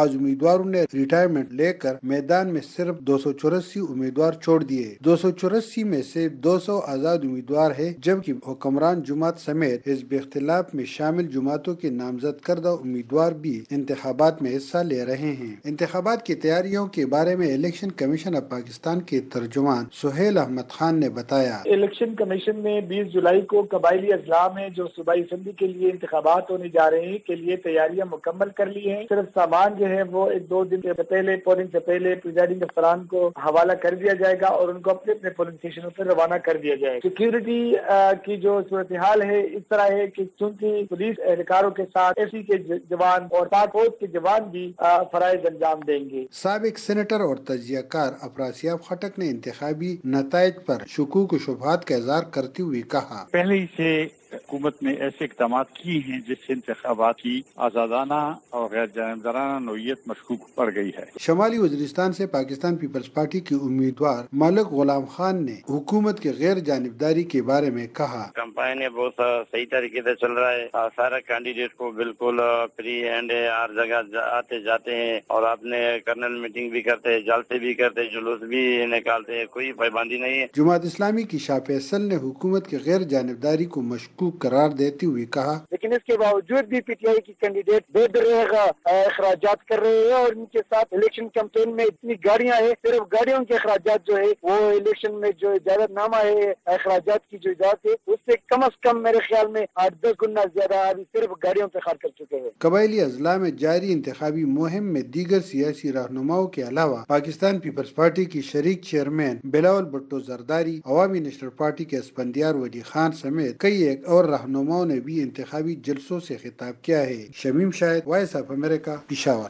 بعض امیدواروں نے ریٹائرمنٹ لے کر میدان میں صرف دو سو چوراسی امیدوار چھوڑ دیے۔ دو سو چوراسی میں سے دو سو آزاد امیدوار ہے، جبکہ حکمران جماعت سمیت حزب اختلاف میں شامل جماعتوں کے نامزد کردہ امیدوار بھی انتخابات میں حصہ لے رہے ہیں۔ انتخابات کی تیاریوں کے بارے میں الیکشن کمیشن آف پاکستان کے ترجمان سہیل احمد خان نے بتایا، الیکشن کمیشن نے بیس جولائی کو قبائلی اضلاع میں جو صوبائی اسمبلی کے لیے انتخابات ہونے جا رہے ہیں کے لیے تیاریاں مکمل کر لی ہیں۔ صرف سامان جو ہے وہ ایک دو دن سے پہلے پولنگ سے پہلے پریزائڈنگ افسران کو حوالہ کر دیا جائے گا اور ان کو اپنے اپنے پولنگ اسٹیشنوں پر روانہ کر دیا جائے گا۔ سیکیورٹی کی جو صورتحال ہے اس طرح ہے کہ چونکہ پولیس اہلکاروں کے ساتھ ایس سی کے جوان اور پاک فوج کے جوان بھی فرائض انجام دیں گے۔ سابق سینیٹر اور تجزیہ کار افراسیاب خٹک نے انتخابی نتائج پر شکوک و شبہات کا اظہار کرتے ہوئے کہا، پہلے ہی سے حکومت نے ایسے اقدامات کی ہیں جس سے انتخابات کی آزادانہ اور غیر جانبدارانہ نوعیت مشکوک پڑ گئی ہے۔ شمالی وزیرستان سے پاکستان پیپلز پارٹی کے امیدوار ملک غلام خان نے حکومت کے غیر جانبداری کے بارے میں کہا، کمپائن بہت صحیح طریقے سے چل رہا ہے، سارا کینڈیڈیٹ کو بالکل فری ہینڈ ہے، ہر جگہ آتے جاتے ہیں اور اپنے کرنل میٹنگ بھی کرتے ہیں، جلسے بھی کرتے ہیں، جلوس بھی نکالتے ہیں، کوئی پابندی نہیں ہے۔ جماعت اسلامی کی شاہ فیصل نے حکومت کے غیر جانبداری کو مشکوک قرار دیتے ہوئے کہا، لیکن اس کے باوجود بھی پی ٹی آئی کی کینڈیڈیٹ بے دریغ اخراجات کر رہے ہیں اور ان کے ساتھ الیکشن کیمپین میں اتنی گاڑیاں ہیں، صرف گاڑیوں کے اخراجات جو ہے وہ الیکشن میں جو اجازت نامہ ہے اخراجات کی جو اجازت ہے اس سے کم از کم میرے خیال میں آٹھ دس گنا زیادہ ابھی صرف گاڑیوں پہ خرچ کر چکے ہیں۔ قبائلی اضلاع میں جاری انتخابی مہم میں دیگر سیاسی رہنماؤں کے علاوہ پاکستان پیپلز پارٹی کی شریک چیئرمین بلاول بھٹو زرداری، عوامی نیشنل پارٹی کے اسفندیار ولی خان سمیت کئی ایک اور رہنماؤں نے بھی انتخابی جلسوں سے خطاب کیا ہے۔ Shamim Shahid, voice of America, Peshawar.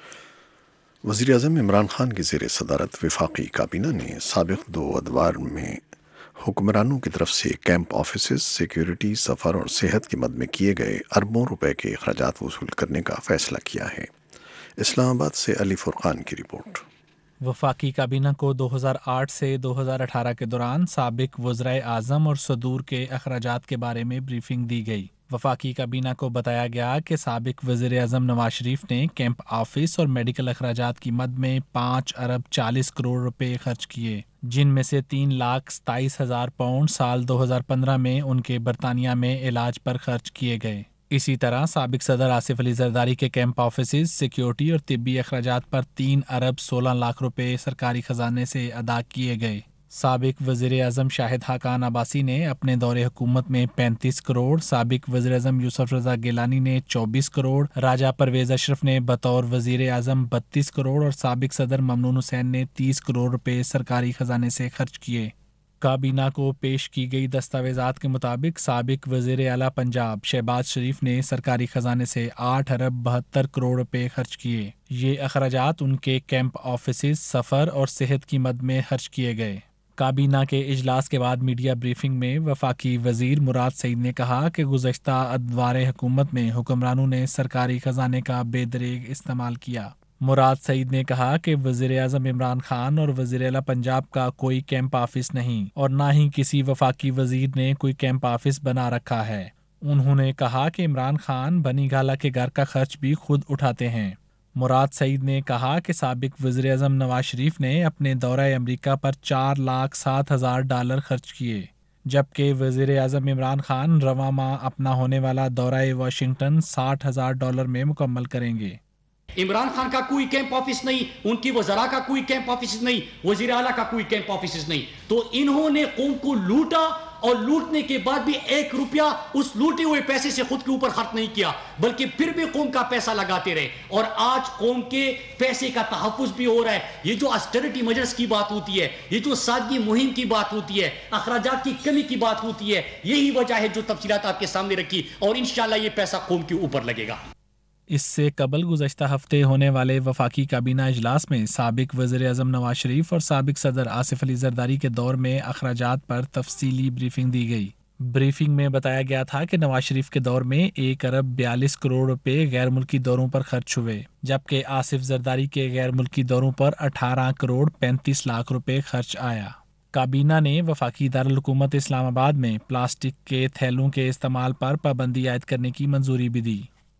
وزیر اعظم عمران خان کی زیر صدارت وفاقی کابینہ نے سابق دو ادوار میں حکمرانوں کی طرف سے کیمپ آفیسز، سیکیورٹی، سفر اور صحت کی مد میں کیے گئے اربوں روپے کے اخراجات وصول کرنے کا فیصلہ کیا ہے۔ اسلام آباد سے علی فرقان کی رپورٹ۔ وفاقی کابینہ کو دو ہزار آٹھ سے دو ہزار اٹھارہ کے دوران سابق وزرائے اعظم اور صدور کے اخراجات کے بارے میں بریفنگ دی گئی۔ وفاقی کابینہ کو بتایا گیا کہ سابق وزیر اعظم نواز شریف نے کیمپ آفس اور میڈیکل اخراجات کی مد میں پانچ ارب چالیس کروڑ روپے خرچ کیے، جن میں سے تین لاکھ ستائیس ہزار پاؤنڈ سال دو ہزار پندرہ میں ان کے برطانیہ میں علاج پر خرچ کیے گئے۔ اسی طرح سابق صدر آصف علی زرداری کے کیمپ آفیسز، سیکیورٹی اور طبی اخراجات پر تین ارب سولہ لاکھ روپے سرکاری خزانے سے ادا کیے گئے۔ سابق وزیر اعظم شاہد خاقان عباسی نے اپنے دور حکومت میں پینتیس کروڑ، سابق وزیر اعظم یوسف رضا گیلانی نے چوبیس کروڑ، راجہ پرویز اشرف نے بطور وزیر اعظم بتیس کروڑ اور سابق صدر ممنون حسین نے تیس کروڑ روپے سرکاری خزانے سے خرچ کیے۔ کابینہ کو پیش کی گئی دستاویزات کے مطابق سابق وزیر اعلیٰ پنجاب شہباز شریف نے سرکاری خزانے سے آٹھ ارب بہتر کروڑ روپے خرچ کیے۔ یہ اخراجات ان کے کیمپ آفیسز، سفر اور صحت کی مد میں خرچ کیے گئے۔ کابینہ کے اجلاس کے بعد میڈیا بریفنگ میں وفاقی وزیر مراد سعید نے کہا کہ گزشتہ ادوار حکومت میں حکمرانوں نے سرکاری خزانے کا بے دریغ استعمال کیا۔ مراد سعید نے کہا کہ وزیر اعظم عمران خان اور وزیر اعلیٰ پنجاب کا کوئی کیمپ آفس نہیں اور نہ ہی کسی وفاقی وزیر نے کوئی کیمپ آفس بنا رکھا ہے۔ انہوں نے کہا کہ عمران خان بنی گالا کے گھر کا خرچ بھی خود اٹھاتے ہیں۔ مراد سعید نے کہا کہ سابق وزیر اعظم نواز شریف نے اپنے دورہ امریکہ پر چار لاکھ سات ہزار ڈالر خرچ کیے، جبکہ وزیر اعظم عمران خان رواں ماہ اپنا ہونے والا دورہ واشنگٹن ساٹھ ہزار ڈالر میں مکمل کریں گے۔ عمران خان کا کوئی کیمپ آفس نہیں، ان کی وزراء کا کوئی کیمپ آفس نہیں، وزیر اعلیٰ کا کوئی کیمپ آفس نہیں، تو انہوں نے قوم کو لوٹا اور لوٹنے کے بعد بھی ایک روپیہ اس لوٹے ہوئے پیسے سے خود کے اوپر خرچ نہیں کیا، بلکہ پھر بھی قوم کا پیسہ لگاتے رہے، اور آج قوم کے پیسے کا تحفظ بھی ہو رہا ہے۔ یہ جو آسٹریٹی میجرز کی بات ہوتی ہے، یہ جو سادگی مہم کی بات ہوتی ہے، اخراجات کی کمی کی بات ہوتی ہے، یہی وجہ ہے جو تفصیلات آپ کے سامنے رکھی، اور انشاءاللہ یہ پیسہ قوم کے اوپر لگے گا۔ اس سے قبل گزشتہ ہفتے ہونے والے وفاقی کابینہ اجلاس میں سابق وزیر اعظم نواز شریف اور سابق صدر آصف علی زرداری کے دور میں اخراجات پر تفصیلی بریفنگ دی گئی۔ بریفنگ میں بتایا گیا تھا کہ نواز شریف کے دور میں ایک ارب بیالیس کروڑ روپے غیر ملکی دوروں پر خرچ ہوئے، جبکہ آصف زرداری کے غیر ملکی دوروں پر اٹھارہ کروڑ پینتیس لاکھ روپے خرچ آیا۔ کابینہ نے وفاقی دارالحکومت اسلام آباد میں پلاسٹک کے تھیلوں کے استعمال پر پابندی عائد کرنے کی منظوری بھی دی۔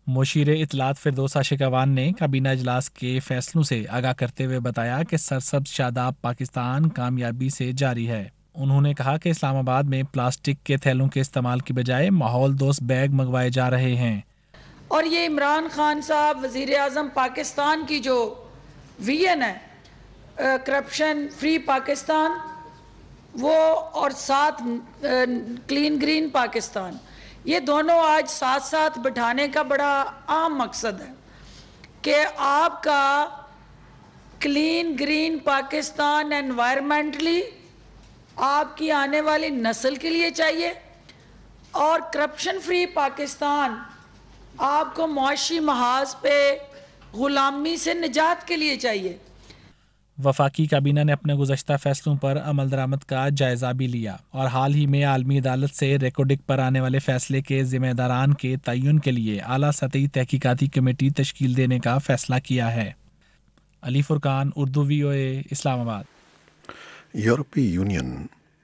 مشیر اطلاعات فردوسہ شکوان نے کابینہ اجلاس کے فیصلوں سے آگاہ کرتے ہوئے بتایا کہ سرسبز شاداب پاکستان کامیابی سے جاری ہے۔ انہوں نے کہا کہ اسلام آباد میں پلاسٹک کے تھیلوں کے استعمال کی بجائے ماحول دوست بیگ منگوائے جا رہے ہیں، اور یہ عمران خان صاحب وزیر اعظم پاکستان کی جو ویژن ہے کرپشن فری پاکستان وہ، اور ساتھ کلین گرین پاکستان، یہ دونوں آج ساتھ ساتھ بٹھانے کا بڑا عام مقصد ہے کہ آپ کا کلین گرین پاکستان انوائرمنٹلی آپ کی آنے والی نسل کے لیے چاہیے، اور کرپشن فری پاکستان آپ کو معاشی محاذ پہ غلامی سے نجات کے لیے چاہیے۔ وفاقی کابینہ نے اپنے گزشتہ فیصلوں پر عمل درآمد کا جائزہ بھی لیا اور حال ہی میں عالمی عدالت سے ریکوڈک پر آنے والے فیصلے کے ذمہ داران کے تعین کے لیے اعلیٰ سطحی تحقیقاتی کمیٹی تشکیل دینے کا فیصلہ کیا ہے۔ علی فرقان، اردو وی او اے، اسلام آباد۔ یورپی یونین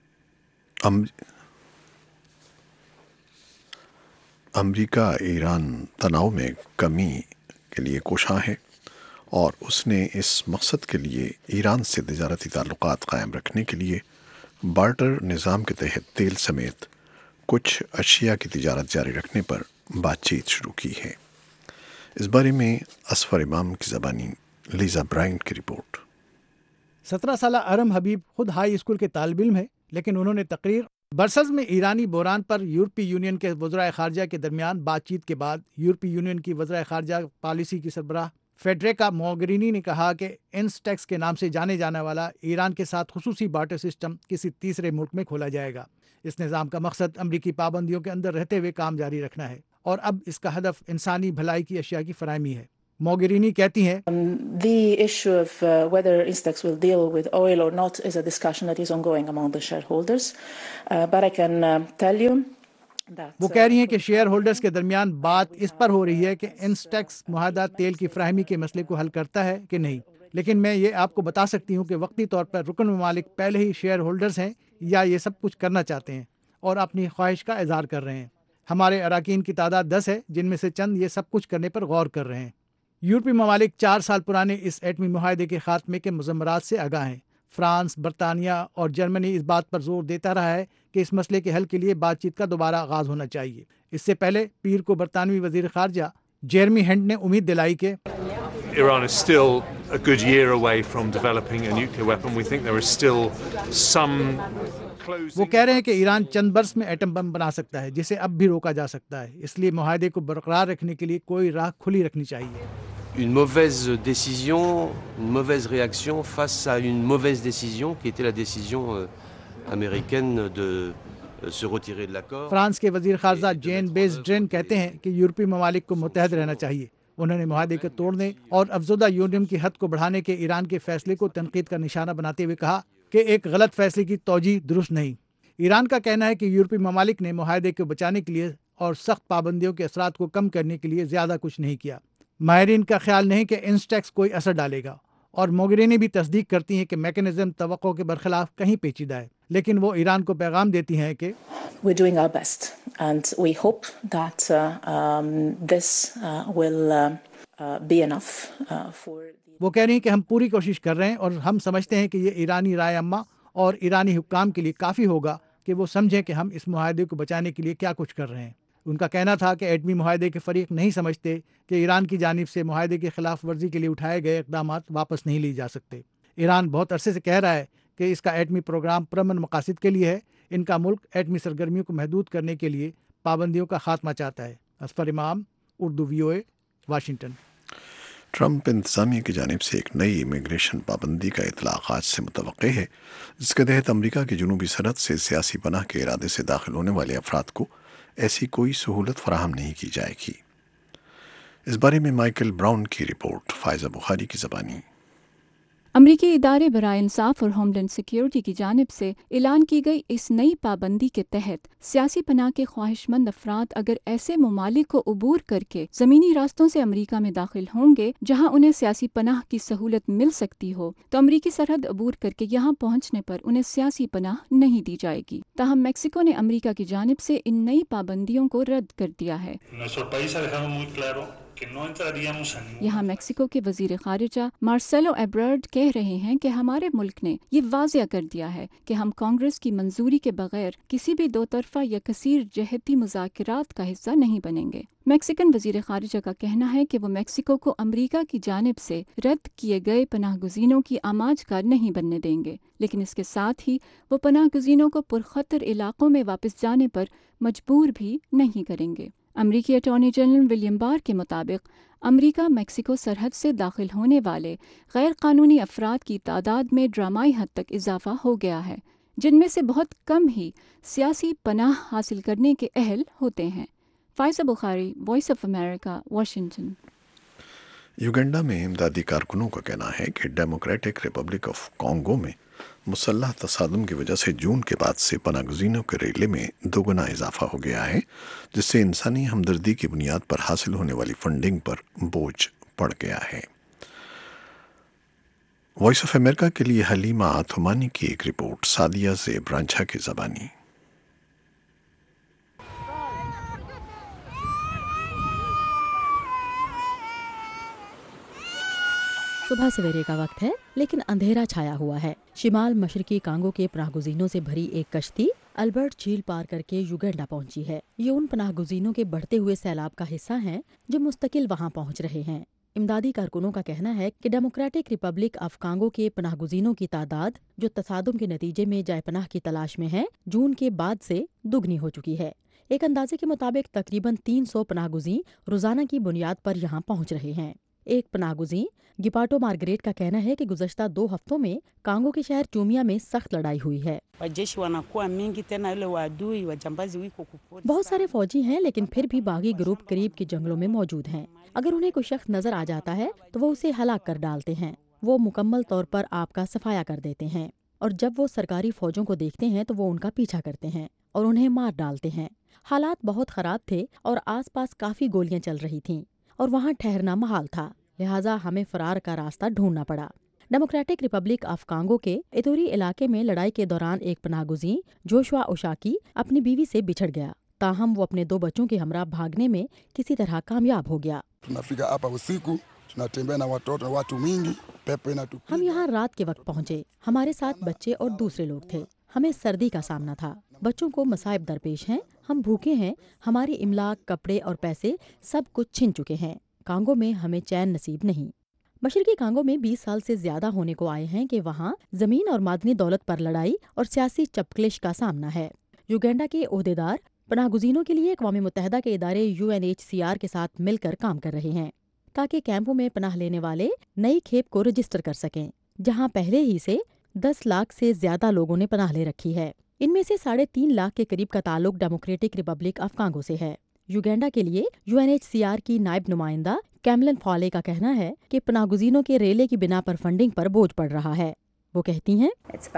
امریکہ ایران تناؤ میں کمی کے لیے کوشاں ہے اور اس نے اس مقصد کے لیے ایران سے تجارتی تعلقات قائم رکھنے کے لیے بارٹر نظام کے تحت تیل سمیت کچھ اشیاء کی تجارت جاری رکھنے پر بات چیت شروع کی ہے۔ اس بارے میں اصفر امام کی زبانی لیزا برائنٹ کی رپورٹ۔ سترہ سالہ ارم حبیب خود ہائی اسکول کے طالب علم ہے، لیکن انہوں نے تقریر برسلز میں ایرانی بحران پر یورپی یونین کے وزرائے خارجہ کے درمیان بات چیت کے بعد یورپی یونین کی وزرائے خارجہ پالیسی کی سربراہ فیڈریکا موگرینی نے کہا کہ انسٹیکس کے نام سے جانے جانے والا ایران کے ساتھ خصوصی بارٹر سسٹم کسی تیسرے ملک میں کھولا جائے گا۔ اس نظام کا مقصد امریکی پابندیوں کے اندر رہتے ہوئے کام جاری رکھنا ہے، اور اب اس کا ہدف انسانی بھلائی کی اشیاء کی فراہمی ہے۔ موگرینی کہتی ہیں The issue of uh, whether Instex will deal with oil or not is a discussion that is ongoing among the shareholders, uh, but I can uh, tell you وہ کہہ رہی ہیں کہ شیئر ہولڈرز کے درمیان بات اس پر ہو رہی ہے کہ انسٹیکس معاہدہ تیل کی فراہمی کے مسئلے کو حل کرتا ہے کہ نہیں، لیکن میں یہ آپ کو بتا سکتی ہوں کہ وقتی طور پر رکن ممالک پہلے ہی شیئر ہولڈرز ہیں یا یہ سب کچھ کرنا چاہتے ہیں اور اپنی خواہش کا اظہار کر رہے ہیں۔ ہمارے اراکین کی تعداد دس ہے، جن میں سے چند یہ سب کچھ کرنے پر غور کر رہے ہیں۔ یورپی ممالک چار سال پرانے اس ایٹمی معاہدے کے خاتمے کے مضمرات سے آگاہ ہیں۔ فرانس، برطانیہ اور جرمنی اس بات پر زور دیتا رہا ہے کہ اس مسئلے کے حل کے لیے بات چیت کا دوبارہ آغاز ہونا چاہیے۔ اس سے پہلے پیر کو برطانوی وزیر خارجہ جیرمی ہنٹ نے امید دلائی کہ Iran is still a good year away from developing a nuclear weapon. We think there is still some وہ کہہ رہے ہیں کہ ایران چند برس میں ایٹم بم بنا سکتا ہے، جسے اب بھی روکا جا سکتا ہے، اس لیے معاہدے کو برقرار رکھنے کے لیے کوئی راہ کھلی رکھنی چاہیے۔ Une mauvaise décision, une mauvaise réaction face à une mauvaise décision qui était la décision américaine de se retirer de l'accord. France کے وزیر خارجہ جین بیز ڈرین کہتے ہیں کہ یورپی ممالک کو متحد رہنا چاہیے۔ انہوں نے معاہدے کے توڑنے اور افزودہ یورینیم کی حد کو بڑھانے کے ایران کے فیصلے کو تنقید کا نشانہ بناتے ہوئے کہا کہ ایک غلط فیصلے کی توجیہ درست نہیں۔ ایران کا کہنا ہے کہ یورپی ممالک نے معاہدے کو بچانے کے لیے اور سخت پابندیوں کے اثرات کو کم کرنے کے لیے زیادہ کچھ نہیں کیا۔ ماہرین کا خیال نہیں کہ انسٹیکس کوئی اثر ڈالے گا، اور موگرینی بھی تصدیق کرتی ہیں کہ میکانزم توقع کے برخلاف کہیں پیچیدہ ہے، لیکن وہ ایران کو پیغام دیتی ہیں کہ we're doing our best and we hope that uh, um, this uh, will uh, uh, be enough uh, for وہ کہہ رہی ہیں کہ ہم پوری کوشش کر رہے ہیں اور ہم سمجھتے ہیں کہ یہ ایرانی رائے عامہ اور ایرانی حکام کے لیے کافی ہوگا کہ وہ سمجھیں کہ ہم اس معاہدے کو بچانے کے لیے کیا کچھ کر رہے ہیں۔ ان کا کہنا تھا کہ ایٹمی معاہدے کے فریق نہیں سمجھتے کہ ایران کی جانب سے معاہدے کی خلاف ورزی کے لیے اٹھائے گئے اقدامات واپس نہیں لیے جا سکتے۔ ایران بہت عرصے سے کہہ رہا ہے کہ اس کا ایٹمی پروگرام پرامن مقاصد کے لیے ہے۔ ان کا ملک ایٹمی سرگرمیوں کو محدود کرنے کے لیے پابندیوں کا خاتمہ چاہتا ہے۔ Asfar Imam, Urdu V O A, Washington. Trump انتظامیہ کی جانب سے ایک نئی امیگریشن پابندی کا اطلاق آج سے متوقع ہے، جس کے تحت امریکہ کی جنوبی سرحد سے سیاسی پناہ کے ارادے سے داخل ہونے والے افراد کو ایسی کوئی سہولت فراہم نہیں کی جائے گی۔ اس بارے میں مائیکل براؤن کی رپورٹ، فائزہ بخاری کی زبانی۔ अमरीकी इदारे बराए इंसाफ और होमलैंड सिक्योरिटी की जानिब से ऐलान की गई इस नई पाबंदी के तहत सियासी पनाह के ख्वाहिशमंद अफराद अगर ऐसे ममालिक को अबूर करके ज़मीनी रास्तों से अमरीका में दाखिल होंगे जहां उन्हें सियासी पनाह की सहूलत मिल सकती हो, तो अमरीकी सरहद अबूर करके यहां पहुंचने पर उन्हें सियासी पनाह नहीं दी जाएगी। ताहम मेक्सिको ने अमरीका की जानिब से इन नई पाबंदियों को रद्द कर दिया है। यहाँ मेक्सिको के वजीर खारिजा मार्सेलो एब्रार्ड कह रहे हैं कि हमारे मुल्क ने ये वाज़ेह कर दिया है कि हम कांग्रेस की मंजूरी के बगैर किसी भी दो तरफा या कसीर जहती मुज़ाकरात का हिस्सा नहीं बनेंगे। मैक्सिकन वजीर खारिजा का कहना है कि वो मेक्सिको को अमरीका की जानिब से रद्द किए गए पनाह गुज़ीनों की आमाजकार नहीं बनने देंगे, लेकिन इसके साथ ही वो पनाह गुज़ीनों को पुरखतर इलाकों में वापस जाने पर मजबूर भी नहीं करेंगे। अमरीकी अटॉर्नी जनरल विलियम बार के मुताबिक अमरीका मेक्सिको सरहद से दाखिल होने वाले गैर कानूनी अफराद की तादाद में ड्रामाई हद तक इजाफा हो गया है, जिनमें से बहुत कम ही सियासी पनाह हासिल करने के अहल होते हैं। Faiza Bukhari, voice of America, Washington. Uganda में इमदादी कारकुनों का कहना है कि डेमोक्रेटिक रिपब्लिक ऑफ कॉन्गो में मुसल्लह तसादुम की वजह से जून के बाद से पनागज़ीनों के रेले में दोगुना इजाफा हो गया है, जिससे इंसानी हमदर्दी की बुनियाद पर हासिल होने वाली फंडिंग पर बोझ पड़ गया है। वॉइस ऑफ अमेरिका के लिए हलीमा आथुमानी की एक रिपोर्ट, सादिया ज़ेब रांझा की ज़बानी। सुबह सवेरे का वक्त है, लेकिन अंधेरा छाया हुआ है। शिमाल मशरकी कांगो के पनाहगुज़ीनों से भरी एक कश्ती अल्बर्ट झील पार करके युगांडा पहुंची है। ये उन पनाहगुज़ीनों के बढ़ते हुए सैलाब का हिस्सा हैं जो मुस्तकिल वहां पहुंच रहे हैं। इमदादी कारकुनों का कहना है कि डेमोक्रेटिक रिपब्लिक ऑफ कांगो के पनाहगुज़ीनों की तादाद जो तसादुम के नतीजे में जाए पनाह की तलाश में है, जून के बाद से दुगनी हो चुकी है। एक अंदाजे के मुताबिक तकरीबन तीन सौ पनाहगुज़ी रोजाना की बुनियाद पर यहाँ पहुँच रहे हैं। एक पनाहगुज़ी गिपाटो मार्गरेट का कहना है कि गुज़श्ता दो हफ्तों में कांगो के शहर चूमिया में सख्त लड़ाई हुई है। बहुत सारे फौजी हैं, लेकिन फिर भी बागी ग्रुप करीब के जंगलों में मौजूद हैं। अगर उन्हें कोई शख्स नजर आ जाता है तो वो उसे हलाक कर डालते हैं। वो मुकम्मल तौर पर आपका सफाया कर देते हैं, और जब वो सरकारी फौजों को देखते हैं तो वो उनका पीछा करते हैं और उन्हें मार डालते हैं। हालात बहुत खराब थे और आसपास काफी गोलियां चल रही थीं और वहाँ ठहरना महाल था, लिहाजा हमें फरार का रास्ता ढूंढना पड़ा। डेमोक्रेटिक रिपब्लिक ऑफ कांगो के इतोरी इलाके में लड़ाई के दौरान एक पनाहगुज़ी जोशुआ ओशाकी अपनी बीवी से बिछड़ गया, ताहम वो अपने दो बच्चों के हमरा भागने में किसी तरह कामयाब हो गया। हम यहाँ रात के वक्त पहुँचे। हमारे साथ बच्चे और दूसरे लोग थे। हमें सर्दी का सामना था। बच्चों को मसाइब दरपेश हैं। हम भूखे हैं। हमारी इमलाक, कपड़े और पैसे सब कुछ छिन चुके हैं। कांगो में हमें चैन नसीब नहीं। मशरकी कांगो में बीस साल से ज्यादा होने को आए हैं कि वहाँ जमीन और मादनी दौलत पर लड़ाई और सियासी चपकलिश का सामना है। युगांडा के ओहदेदार पनाहगुज़ीनों के लिए अक़वाम मुत्तहिदा के इदारे U N H C R के साथ मिलकर काम कर रहे हैं ताकि कैंपों में पनाह लेने वाले नई खेप को रजिस्टर कर सकें, जहाँ पहले ही से दस लाख से ज्यादा लोगों ने पनाह ले रखी है। इनमें से साढ़े तीन लाख के करीब का ताल्लुक डेमोक्रेटिक रिपब्लिक ऑफ कांगो से है। युगांडा के लिए U N H C R की नायब नुमाइंदा कैमलन फॉले का कहना है कि पनाहगुज़ीनों के रेले की बिना पर फंडिंग पर बोझ पड़ रहा है। वो कहती हैं,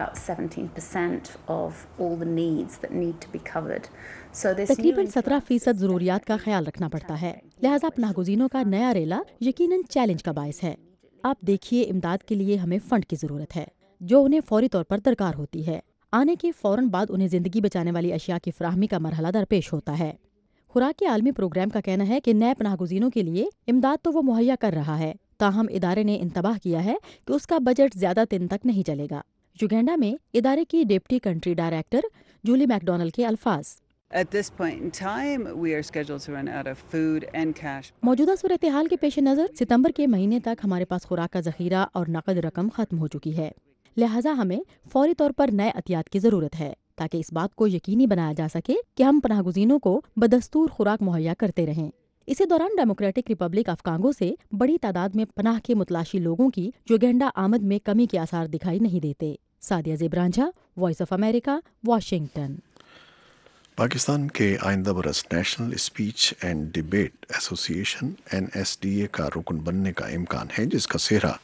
तकरीबन सत्रह फीसद जरूरियात का ख्याल रखना पड़ता है, लिहाजा पनाहगुज़ीनों का नया रेला यकीनन चैलेंज का बायस है। आप देखिए, इमदाद के लिए हमें फंड की जरूरत है जो उन्हें फौरी तौर पर दरकार होती है। आने के फौरन बाद उन्हें जिंदगी बचाने वाली अशिया की फराहमी का मरहला दरपेश होता है। खुराक के आलमी प्रोग्राम का कहना है कि नए पनाहगुज़ीनों के लिए इमदाद तो वो मुहैया कर रहा है, ताहम इदारे ने इंतबाह किया है कि उसका बजट ज्यादा दिन तक नहीं चलेगा। युगांडा में इदारे की deputy country director Julie McDonnell के अल्फाज, मौजूदा सूरत हाल के पेश नज़र सितंबर के महीने तक हमारे पास खुराक का जखीरा और नकद रकम खत्म हो चुकी है, लिहाजा हमें फौरी तौर पर नए अतियात की जरूरत है ताकि इस बात को यकीनी बनाया जा सके कि हम पनाहगुज़ीनों को बदस्तूर खुराक मुहैया करते रहें। इसी दौरान डेमोक्रेटिक रिपब्लिक ऑफ कांगो से बड़ी तादाद में पनाह के मुतलाशी लोगों की युगांडा आमद में कमी के आसार दिखाई नहीं देते। Sadia Zeb Ranjha, voice of America, Washington. Pakistan के आइंदा बरस national speech and debate association N S D A का रुकन बनने का इम्कान है, जिसका सेहरा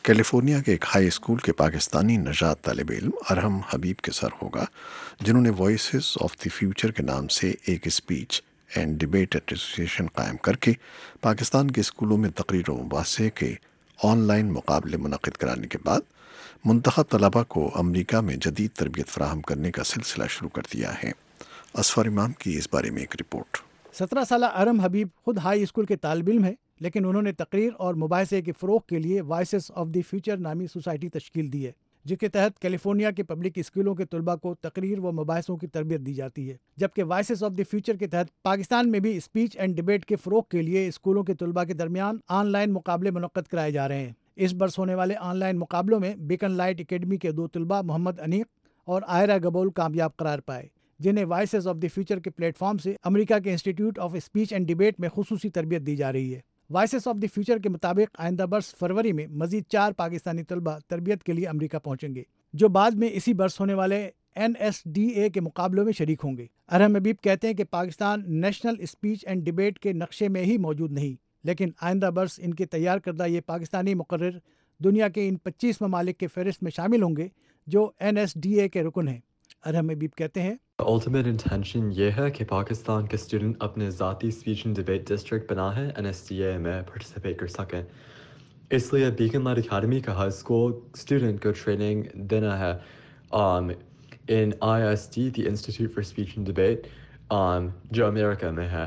کیلیفورنیا کے ایک ہائی اسکول کے پاکستانی نژاد طالب علم ارحم حبیب کے سر ہوگا، جنہوں نے وائسز آف دی فیوچر کے نام سے ایک اسپیچ اینڈ ڈبیٹ ایسوسیشن قائم کر کے پاکستان کے اسکولوں میں تقریر و مباحثے کے آن لائن مقابلے منعقد کرانے کے بعد منتخب طلباء کو امریکہ میں جدید تربیت فراہم کرنے کا سلسلہ شروع کر دیا ہے۔ اسفر امام کی اس بارے میں ایک رپورٹ۔ سترہ سالہ ارحم حبیب خود ہائی اسکول کے طالب علم ہیں، لیکن انہوں نے تقریر اور مباحثے کے فروغ کے لیے وائسز آف دی فیوچر نامی سوسائٹی تشکیل دی ہے، جس کے تحت کیلیفورنیا کے پبلک اسکولوں کے طلباء کو تقریر و مباحثوں کی تربیت دی جاتی ہے، جبکہ وائسز آف دی فیوچر کے تحت پاکستان میں بھی اسپیچ اینڈ ڈبیٹ کے فروغ کے لیے اسکولوں کے طلباء کے درمیان آن لائن مقابلے منعقد کرائے جا رہے ہیں۔ اس برس ہونے والے آن لائن مقابلوں میں بیکن لائٹ اکیڈمی کے دو طلباء محمد انیق اور آئرہ گبول کامیاب قرار پائے، جنہیں وائسز آف دی فیوچر کے پلیٹ فارم سے امریکہ کے institute of speech and debate میں خصوصی تربیت دی جا رہی ہے۔ وائسز آف دی فیوچر کے مطابق آئندہ برس فروری میں مزید چار پاکستانی طلباء تربیت کے لیے امریکہ پہنچیں گے، جو بعد میں اسی برس ہونے والے این ایس ڈی اے کے مقابلوں میں شریک ہوں گے۔ ارحم حبیب کہتے ہیں کہ Pakistan national speech and debate کے نقشے میں ہی موجود نہیں، لیکن آئندہ برس ان کے تیار کردہ یہ پاکستانی مقرر دنیا کے ان پچیس ممالک کے فہرست میں شامل ہوں گے جو این ایس ڈی اے کے رکن ہیں۔ ارحم حبیب کہتے ہیں الٹیمیٹ انٹینشن یہ ہے کہ پاکستان کے اسٹوڈنٹ اپنے ذاتی اسپیچ اینڈ ڈبیٹ ڈسٹرکٹ بنا ہے این ایس ڈی اے میں پارٹیسپیٹ کر سکیں، اس لیے بیکن لائٹ اکیڈمی کا ہائی اسکول اسٹوڈنٹ کو ٹریننگ دینا ہے in I S D the institute for speech and debate جو امریکہ میں ہے۔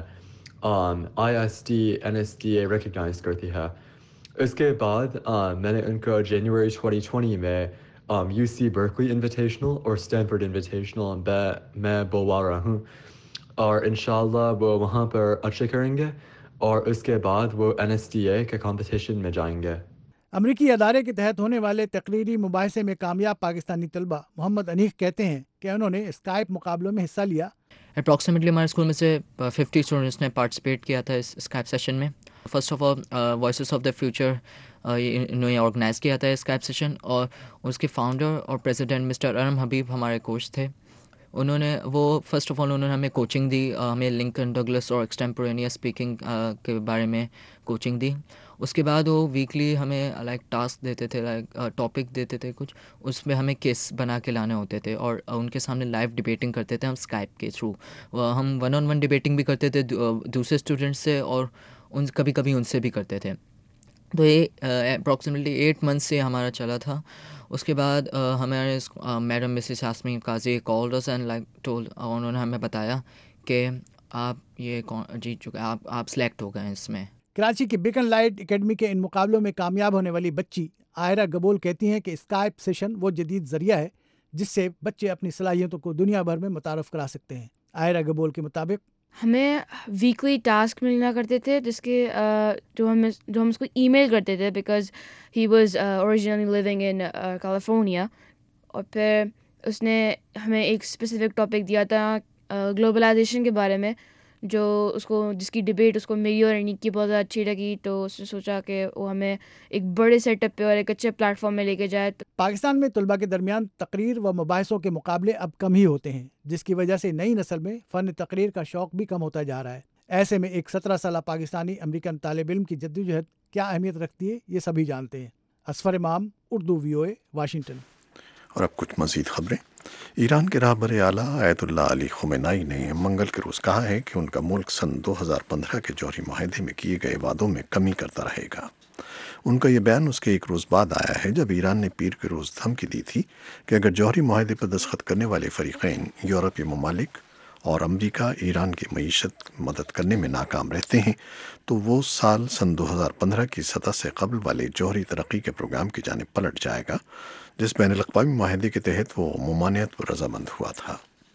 I S D N S D A recognize کرتی ہے۔ اس کے بعد میں نے ان کو جنوری ٹوئنٹی ٹوئنٹی میں یو سی برکلی انویٹیشنل اور اسٹینفورڈ انویٹیشنل میں بلوا رہا ہوں، اور انشاءاللہ وہ وہاں پر اچھے کریں گے اور اس کے بعد وہ این ایس ڈی اے کے کمپٹیشن میں جائیں گے۔ امریکی ادارے کے تحت ہونے والے تقریری مباحثے میں کامیاب پاکستانی طلبہ محمد انیق کہتے ہیں کہ انہوں نے اسکائپ مقابلوں میں حصہ لیا۔ اپروکسیمیٹلی ہمارے اسکول میں سے ففٹی اسٹوڈنٹس نے پارٹیسپیٹ کیا تھا اس اسکائپ سیشن میں۔ First of all voices of the future انہوں نے آرگنائز کیا تھا اسکائپ سیشن، اور اس کے فاؤنڈر اور پریزیڈنٹ مسٹر ارحم حبیب ہمارے کوچ تھے۔ انہوں نے وہ فرسٹ آف آل انہوں نے ہمیں کوچنگ دی، ہمیں لنکن ڈگلس اور ایکسٹمپورینیس اسپیکنگ کے بارے میں کوچنگ دی۔ اس کے بعد وہ ویکلی ہمیں لائک ٹاسک دیتے تھے، لائک ٹاپک دیتے تھے کچھ، اس میں ہمیں کیس بنا کے لانے ہوتے تھے اور ان کے سامنے لائیو ڈبیٹنگ کرتے تھے ہم اسکائپ کے تھرو۔ ہم ون آن ون ڈبیٹنگ بھی کرتے تھے دوسرے اسٹوڈنٹس سے، اور ان کبھی کبھی ان سے بھی کرتے تھے۔ تو یہ اپروکسیمیٹلی ایٹ منتھ سے ہمارا چلا تھا۔ اس کے بعد ہمارے madam Mrs Yasmin Qazi called us and like told, انہوں نے ہمیں بتایا کہ آپ یہ جیت چکے، آپ آپ سلیکٹ ہو گئے ہیں اس میں۔ کراچی کی بیکن لائٹ اکیڈمی کے ان مقابلوں میں کامیاب ہونے والی بچی آئرہ گبول کہتی ہیں کہ اسکائپ سیشن وہ جدید ذریعہ ہے جس سے بچے اپنی صلاحیتوں کو دنیا بھر میں متعارف کرا سکتے ہیں۔ آئرہ گبول کے مطابق ہمیں ویکلی ٹاسک ملنا کرتے تھے جس کے جو ہم جو ہم اس کو ای میل کرتے تھے، because he was originally living in California, اور پھر اس نے ہمیں ایک اسپیسیفک ٹاپک دیا تھا گلوبلائزیشن کے بارے میں، جو اس کو جس کی ڈبیٹ اس کو میری اور انیق کی بہت زیادہ اچھی لگی، تو اس نے سوچا کہ وہ ہمیں ایک بڑے سیٹ اپ پہ اور ایک اچھے پلیٹ فارم میں لے کے جائے۔ پاکستان میں طلباء کے درمیان تقریر و مباحثوں کے مقابلے اب کم ہی ہوتے ہیں، جس کی وجہ سے نئی نسل میں فن تقریر کا شوق بھی کم ہوتا جا رہا ہے۔ ایسے میں ایک سترہ سالہ پاکستانی امریکن طالب علم کی جدوجہد کیا اہمیت رکھتی ہے، یہ سبھی جانتے ہیں۔ اسفر امام، Urdu V O A, Washington. اور اب کچھ مزید خبریں۔ ایران کے رہبر اعلیٰ آیت اللہ علی خمینائی نے منگل کے روز کہا ہے کہ ان کا ملک سن دو ہزار پندرہ کے جوہری معاہدے میں کیے گئے وعدوں میں کمی کرتا رہے گا۔ ان کا یہ بیان اس کے ایک روز بعد آیا ہے جب ایران نے پیر کے روز دھمکی دی تھی کہ اگر جوہری معاہدے پر دستخط کرنے والے فریقین یورپی ممالک اور امریکہ ایران کی معیشت مدد کرنے میں ناکام رہتے ہیں تو وہ سال سن دو ہزار پندرہ کی سطح سے قبل والے جوہری ترقی کے پروگرام کی جانب پلٹ جائے گا جس بین الاقوامی معاہدے کے تحت وہ ممانعت پر رضامند ہوا تھا۔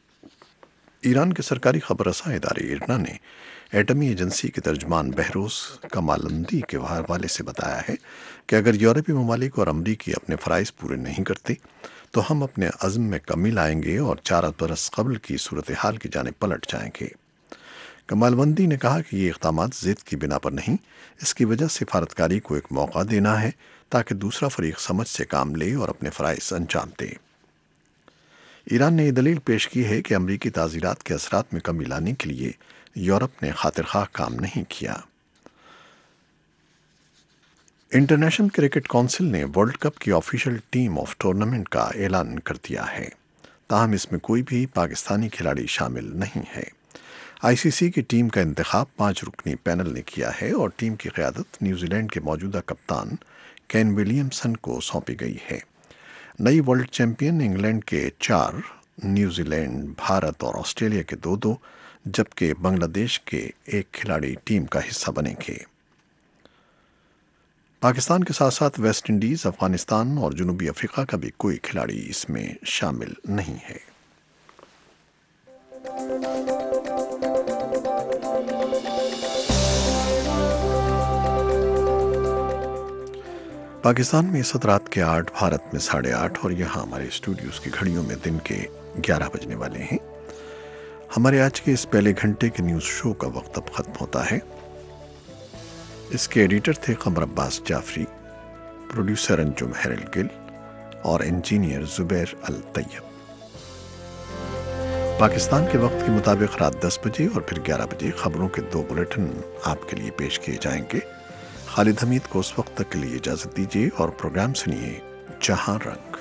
ایران کے سرکاری خبر رساں ادارے ایرنا نے ایٹمی ایجنسی کے ترجمان بہروز کمالندی کے حوالے سے بتایا ہے کہ اگر یورپی ممالک اور امریکی اپنے فرائض پورے نہیں کرتے تو ہم اپنے عزم میں کمی لائیں گے اور چار برس قبل کی صورتحال کی جانب پلٹ جائیں گے۔ کمالوندی نے کہا کہ یہ اقدامات ضد کی بنا پر نہیں، اس کی وجہ سفارتکاری کو ایک موقع دینا ہے تاکہ دوسرا فریق سمجھ سے کام لے اور اپنے فرائض انجام دے۔ ایران نے یہ دلیل پیش کی ہے کہ امریکی تعزیرات کے اثرات میں کمی لانے کے لیے یورپ نے خاطر خواہ کام نہیں کیا۔ इंटरनेशनल क्रिकेट काउंसिल ने वर्ल्ड कप की ऑफिशियल टीम ऑफ टूर्नामेंट का ऐलान कर दिया है, ताहम इसमें कोई भी पाकिस्तानी खिलाड़ी शामिल नहीं है। आईसीसी की टीम का इंतखाब पाँच रुकनी पैनल ने किया है और टीम की क़यादत न्यूजीलैंड के मौजूदा कप्तान केन विलियमसन को सौंपी गई है। नई वर्ल्ड चैंपियन इंग्लैंड के चार, न्यूजीलैंड, भारत और ऑस्ट्रेलिया के दो दो, जबकि बांग्लादेश के एक खिलाड़ी टीम का हिस्सा बनेंगे। पाकिस्तान के साथ साथ वेस्ट इंडीज़, अफगानिस्तान और जनूबी अफ्रीका का भी कोई खिलाड़ी इसमें शामिल नहीं है। पाकिस्तान में इस वक्त रात के आठ, भारत में साढ़े आठ और यहाँ हमारे स्टूडियोज़ की घड़ियों में दिन के ग्यारह बजने वाले हैं। हमारे आज के इस पहले घंटे के न्यूज़ शो का वक्त अब ख़त्म होता है। इसके एडिटर थे कमर अब्बास जाफरी, प्रोड्यूसर अंजुम हैरल गिल और इंजीनियर जुबैर अल तैयब। पाकिस्तान के वक्त के मुताबिक रात दस बजे और फिर ग्यारह बजे खबरों के दो बुलेटिन आपके लिए पेश किए जाएंगे। खालिद हमीद को उस वक्त तक के लिए इजाज़त दीजिए और प्रोग्राम सुनिए जहां रंग।